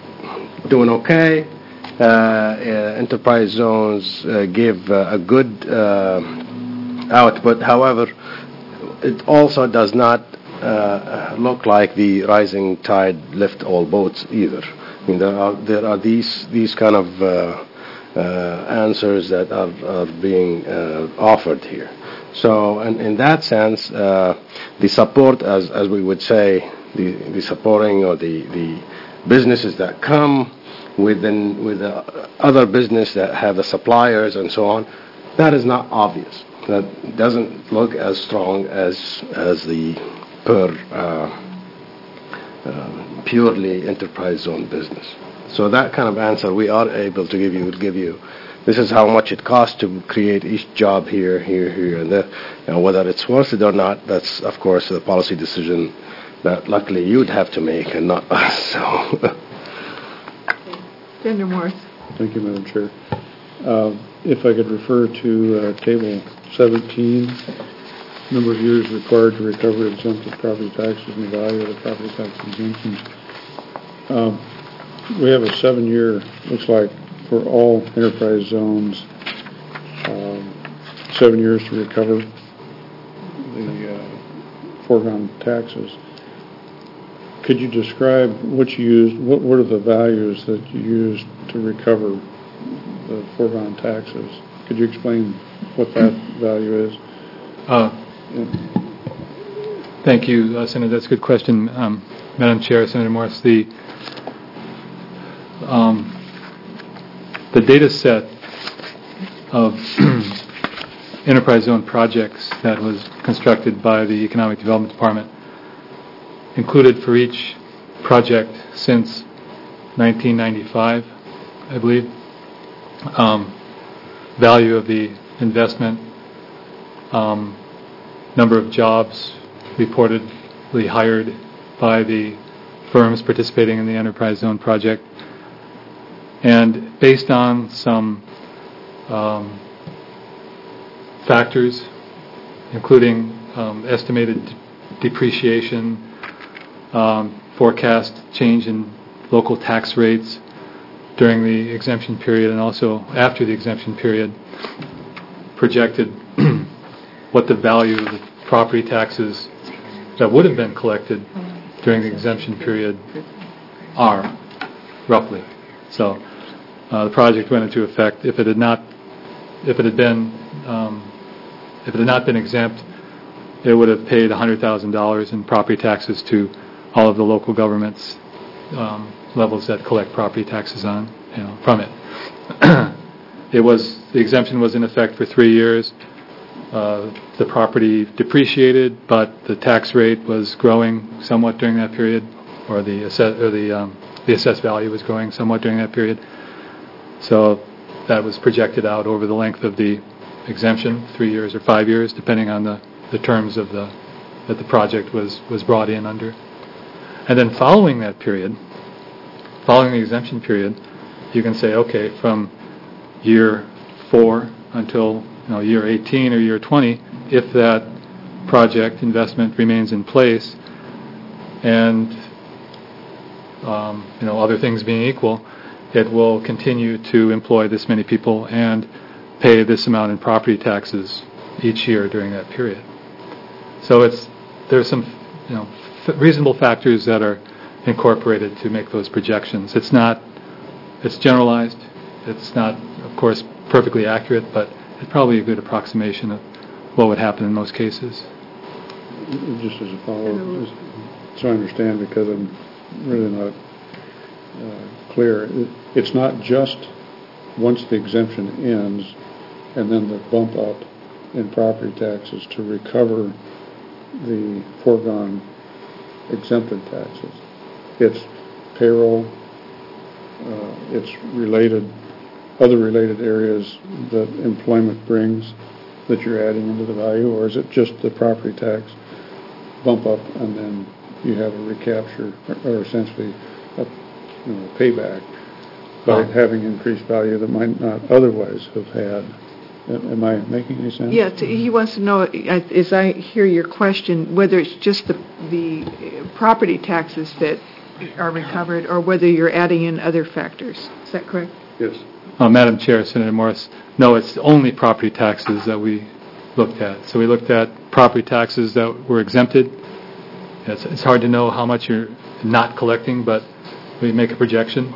Speaker 12: doing okay. Uh, uh, enterprise zones uh, give uh, a good uh, output. However, it also does not uh, look like the rising tide lift all boats either. I mean, there are there are these these kind of uh, uh, answers that are, are being uh, offered here. So, in, in that sense, uh, the support, as as we would say, the the supporting or the the businesses that come within with the other business that have the suppliers and so on, that is not obvious. That doesn't look as strong as as the per uh, uh, purely enterprise zone business. So that kind of answer we are able to give you would give you. This is how much it costs to create each job here, here, here, and there. You know, whether it's worth it or not, that's of course a policy decision that luckily you'd have to make and not us. So.
Speaker 1: Senator Morris.
Speaker 6: Thank you, Madam Chair. Uh, if I could refer to uh, Table seventeen, number of years required to recover exempted property taxes and the value of the property tax exemptions. Um, we have a seven-year, looks like, for all enterprise zones, um, seven years to recover the uh, foregone taxes. Could you describe what you used, what were the values that you used to recover the foregone taxes? Could you explain what that value is?
Speaker 13: Uh, thank you, uh, Senator. That's a good question. Um, Madam Chair, Senator Morris, the, um, the data set of enterprise zone projects that was constructed by the Economic Development Department included for each project since nineteen ninety-five, I believe, um, value of the investment, um, number of jobs reportedly hired by the firms participating in the enterprise zone project. And based on some um, factors, including um, estimated d- depreciation, um, forecast change in local tax rates during the exemption period and also after the exemption period, projected what the value of the property taxes that would have been collected during the exemption period are, roughly. So uh, the project went into effect. If it had not, if it had been, um, if it had not been exempt, it would have paid one hundred thousand dollars in property taxes to all of the local governments um, levels that collect property taxes on, you know, from it. It was the exemption was in effect for three years. Uh, the property depreciated, but the tax rate was growing somewhat during that period, or the assess, or the um, the assessed value was growing somewhat during that period. So that was projected out over the length of the exemption, three years or five years, depending on the, the terms of the that the project was, was brought in under. And then following that period, following the exemption period, you can say, okay, from year four until you know, year eighteen or year twenty, if that project investment remains in place, and um, you know, other things being equal, it will continue to employ this many people and pay this amount in property taxes each year during that period. So it's there's some you know f- reasonable factors that are incorporated to make those projections. It's not it's generalized. It's not, of course, perfectly accurate, but it's probably a good approximation of what would happen in most cases.
Speaker 6: Just as a follow-up, so I understand, because I'm really not uh, clear, it, it's not just once the exemption ends and then the bump up in property taxes to recover the foregone exempted taxes. It's payroll, uh, it's related other related areas that employment brings that you're adding into the value, or is it just the property tax bump up and then you have a recapture, or, or essentially a you know, payback by
Speaker 13: Oh.
Speaker 6: having increased value that might not otherwise have had? Am I making any sense?
Speaker 1: Yes, he wants to know, as I hear your question, whether it's just the the property taxes that are recovered or whether you're adding in other factors. Is that correct?
Speaker 6: Yes.
Speaker 13: Uh, Madam Chair, Senator Morris, no, it's only property taxes that we looked at. So we looked at property taxes that were exempted. It's, it's hard to know how much you're not collecting, but we make a projection.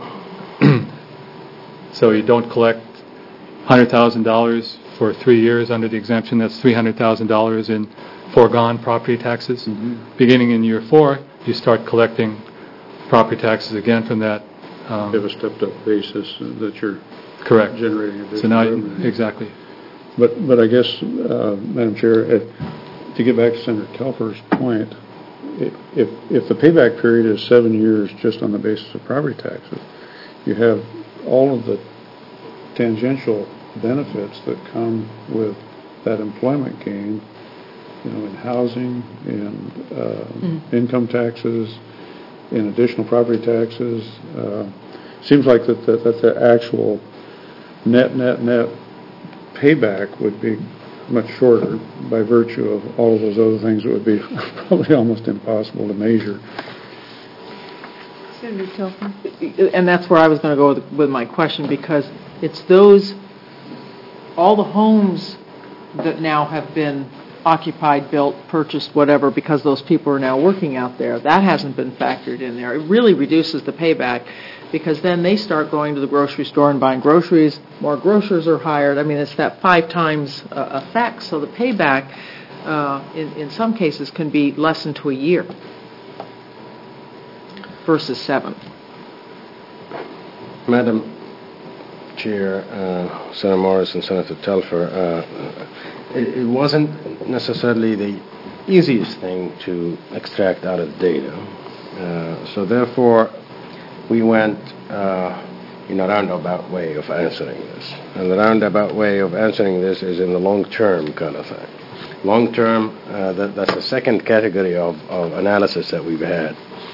Speaker 13: So you don't collect one hundred thousand dollars for three years under the exemption. That's three hundred thousand dollars in foregone property taxes.
Speaker 6: Mm-hmm.
Speaker 13: Beginning in year four, you start collecting property taxes again from that. Um,
Speaker 6: You have a stepped-up basis that you're
Speaker 13: correct.
Speaker 6: generating additional
Speaker 13: So now, you,
Speaker 6: revenue.
Speaker 13: exactly.
Speaker 6: But but I guess, uh, Madam Chair, uh, to get back to Senator Telfer's point, i- if if the payback period is seven years just on the basis of property taxes, you have all of the tangential benefits that come with that employment gain, you know, in housing, in uh,
Speaker 5: Mm.
Speaker 6: income taxes, in additional property taxes. Uh, seems like that, that that the actual net net net payback would be much shorter by virtue of all of those other things that would be probably almost impossible to measure.
Speaker 1: Senator Telford.
Speaker 5: And that's where I was going to go with, with my question, because it's those, all the homes that now have been occupied, built, purchased, whatever, because those people are now working out there, that hasn't been factored in there. It really reduces the payback, because then they start going to the grocery store and buying groceries, more grocers are hired. I mean, it's that five times uh, effect. So the payback, uh, in, in some cases, can be less than to a year versus seven.
Speaker 12: Madam Chair, uh, Senator Morris and Senator Telfer, uh, it, it wasn't necessarily the easiest thing to extract out of data. Uh, so therefore, we went uh, in a roundabout way of answering this. And the roundabout way of answering this is in the long-term kind of thing. Long-term, uh, that, that's the second category of, of analysis that we've had.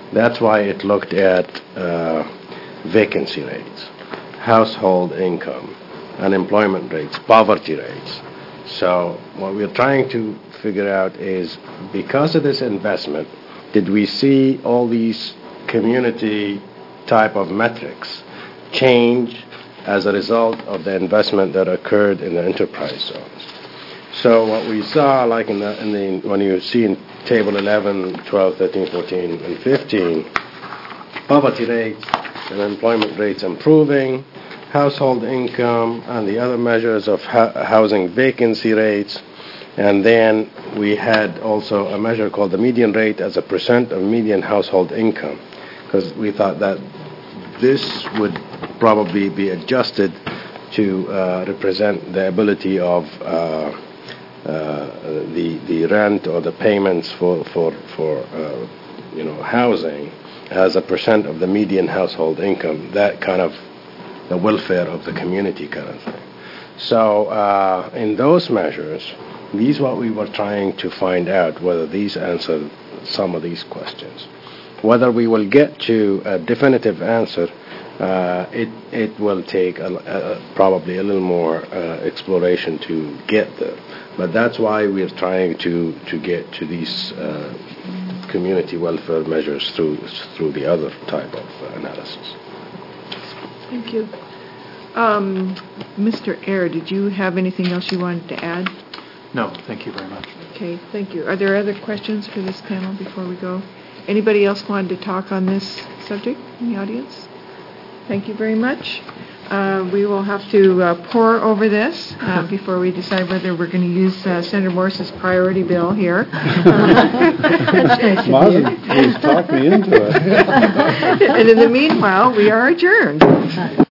Speaker 12: That's why it looked at uh, vacancy rates, household income, unemployment rates, poverty rates. So what we're trying to figure out is, because of this investment, did we see all these community type of metrics change as a result of the investment that occurred in the enterprise zones? So what we saw, like in the, in the when you see in table eleven, twelve, thirteen, fourteen, and fifteen, poverty rates and employment rates improving, household income, and the other measures of ho- housing vacancy rates. And then we had also a measure called the median rate as a percent of median household income, because we thought that this would probably be adjusted to uh, represent the ability of uh, uh, the the rent or the payments for for for uh, you know housing as a percent of the median household income. That kind of the welfare of the community kind of thing. So uh, in those measures, these what we were trying to find out, whether these answer some of these questions. Whether we will get to a definitive answer, uh, it it will take a, a, probably a little more uh, exploration to get there. But that's why we're trying to, to get to these uh, community welfare measures through through the other type of uh, analysis.
Speaker 1: Thank you. Um, Mister Ayer, did you have anything else you wanted to add?
Speaker 13: No, thank you very much.
Speaker 1: Okay, thank you. Are there other questions for this panel before we go? Anybody else wanted to talk on this subject in the audience? Thank you very much. Uh, we will have to uh, pore over this uh, before we decide whether we're going to use uh, Senator Morse's priority bill here.
Speaker 6: Mazen, please talk me into it.
Speaker 1: And in the meanwhile, we are adjourned.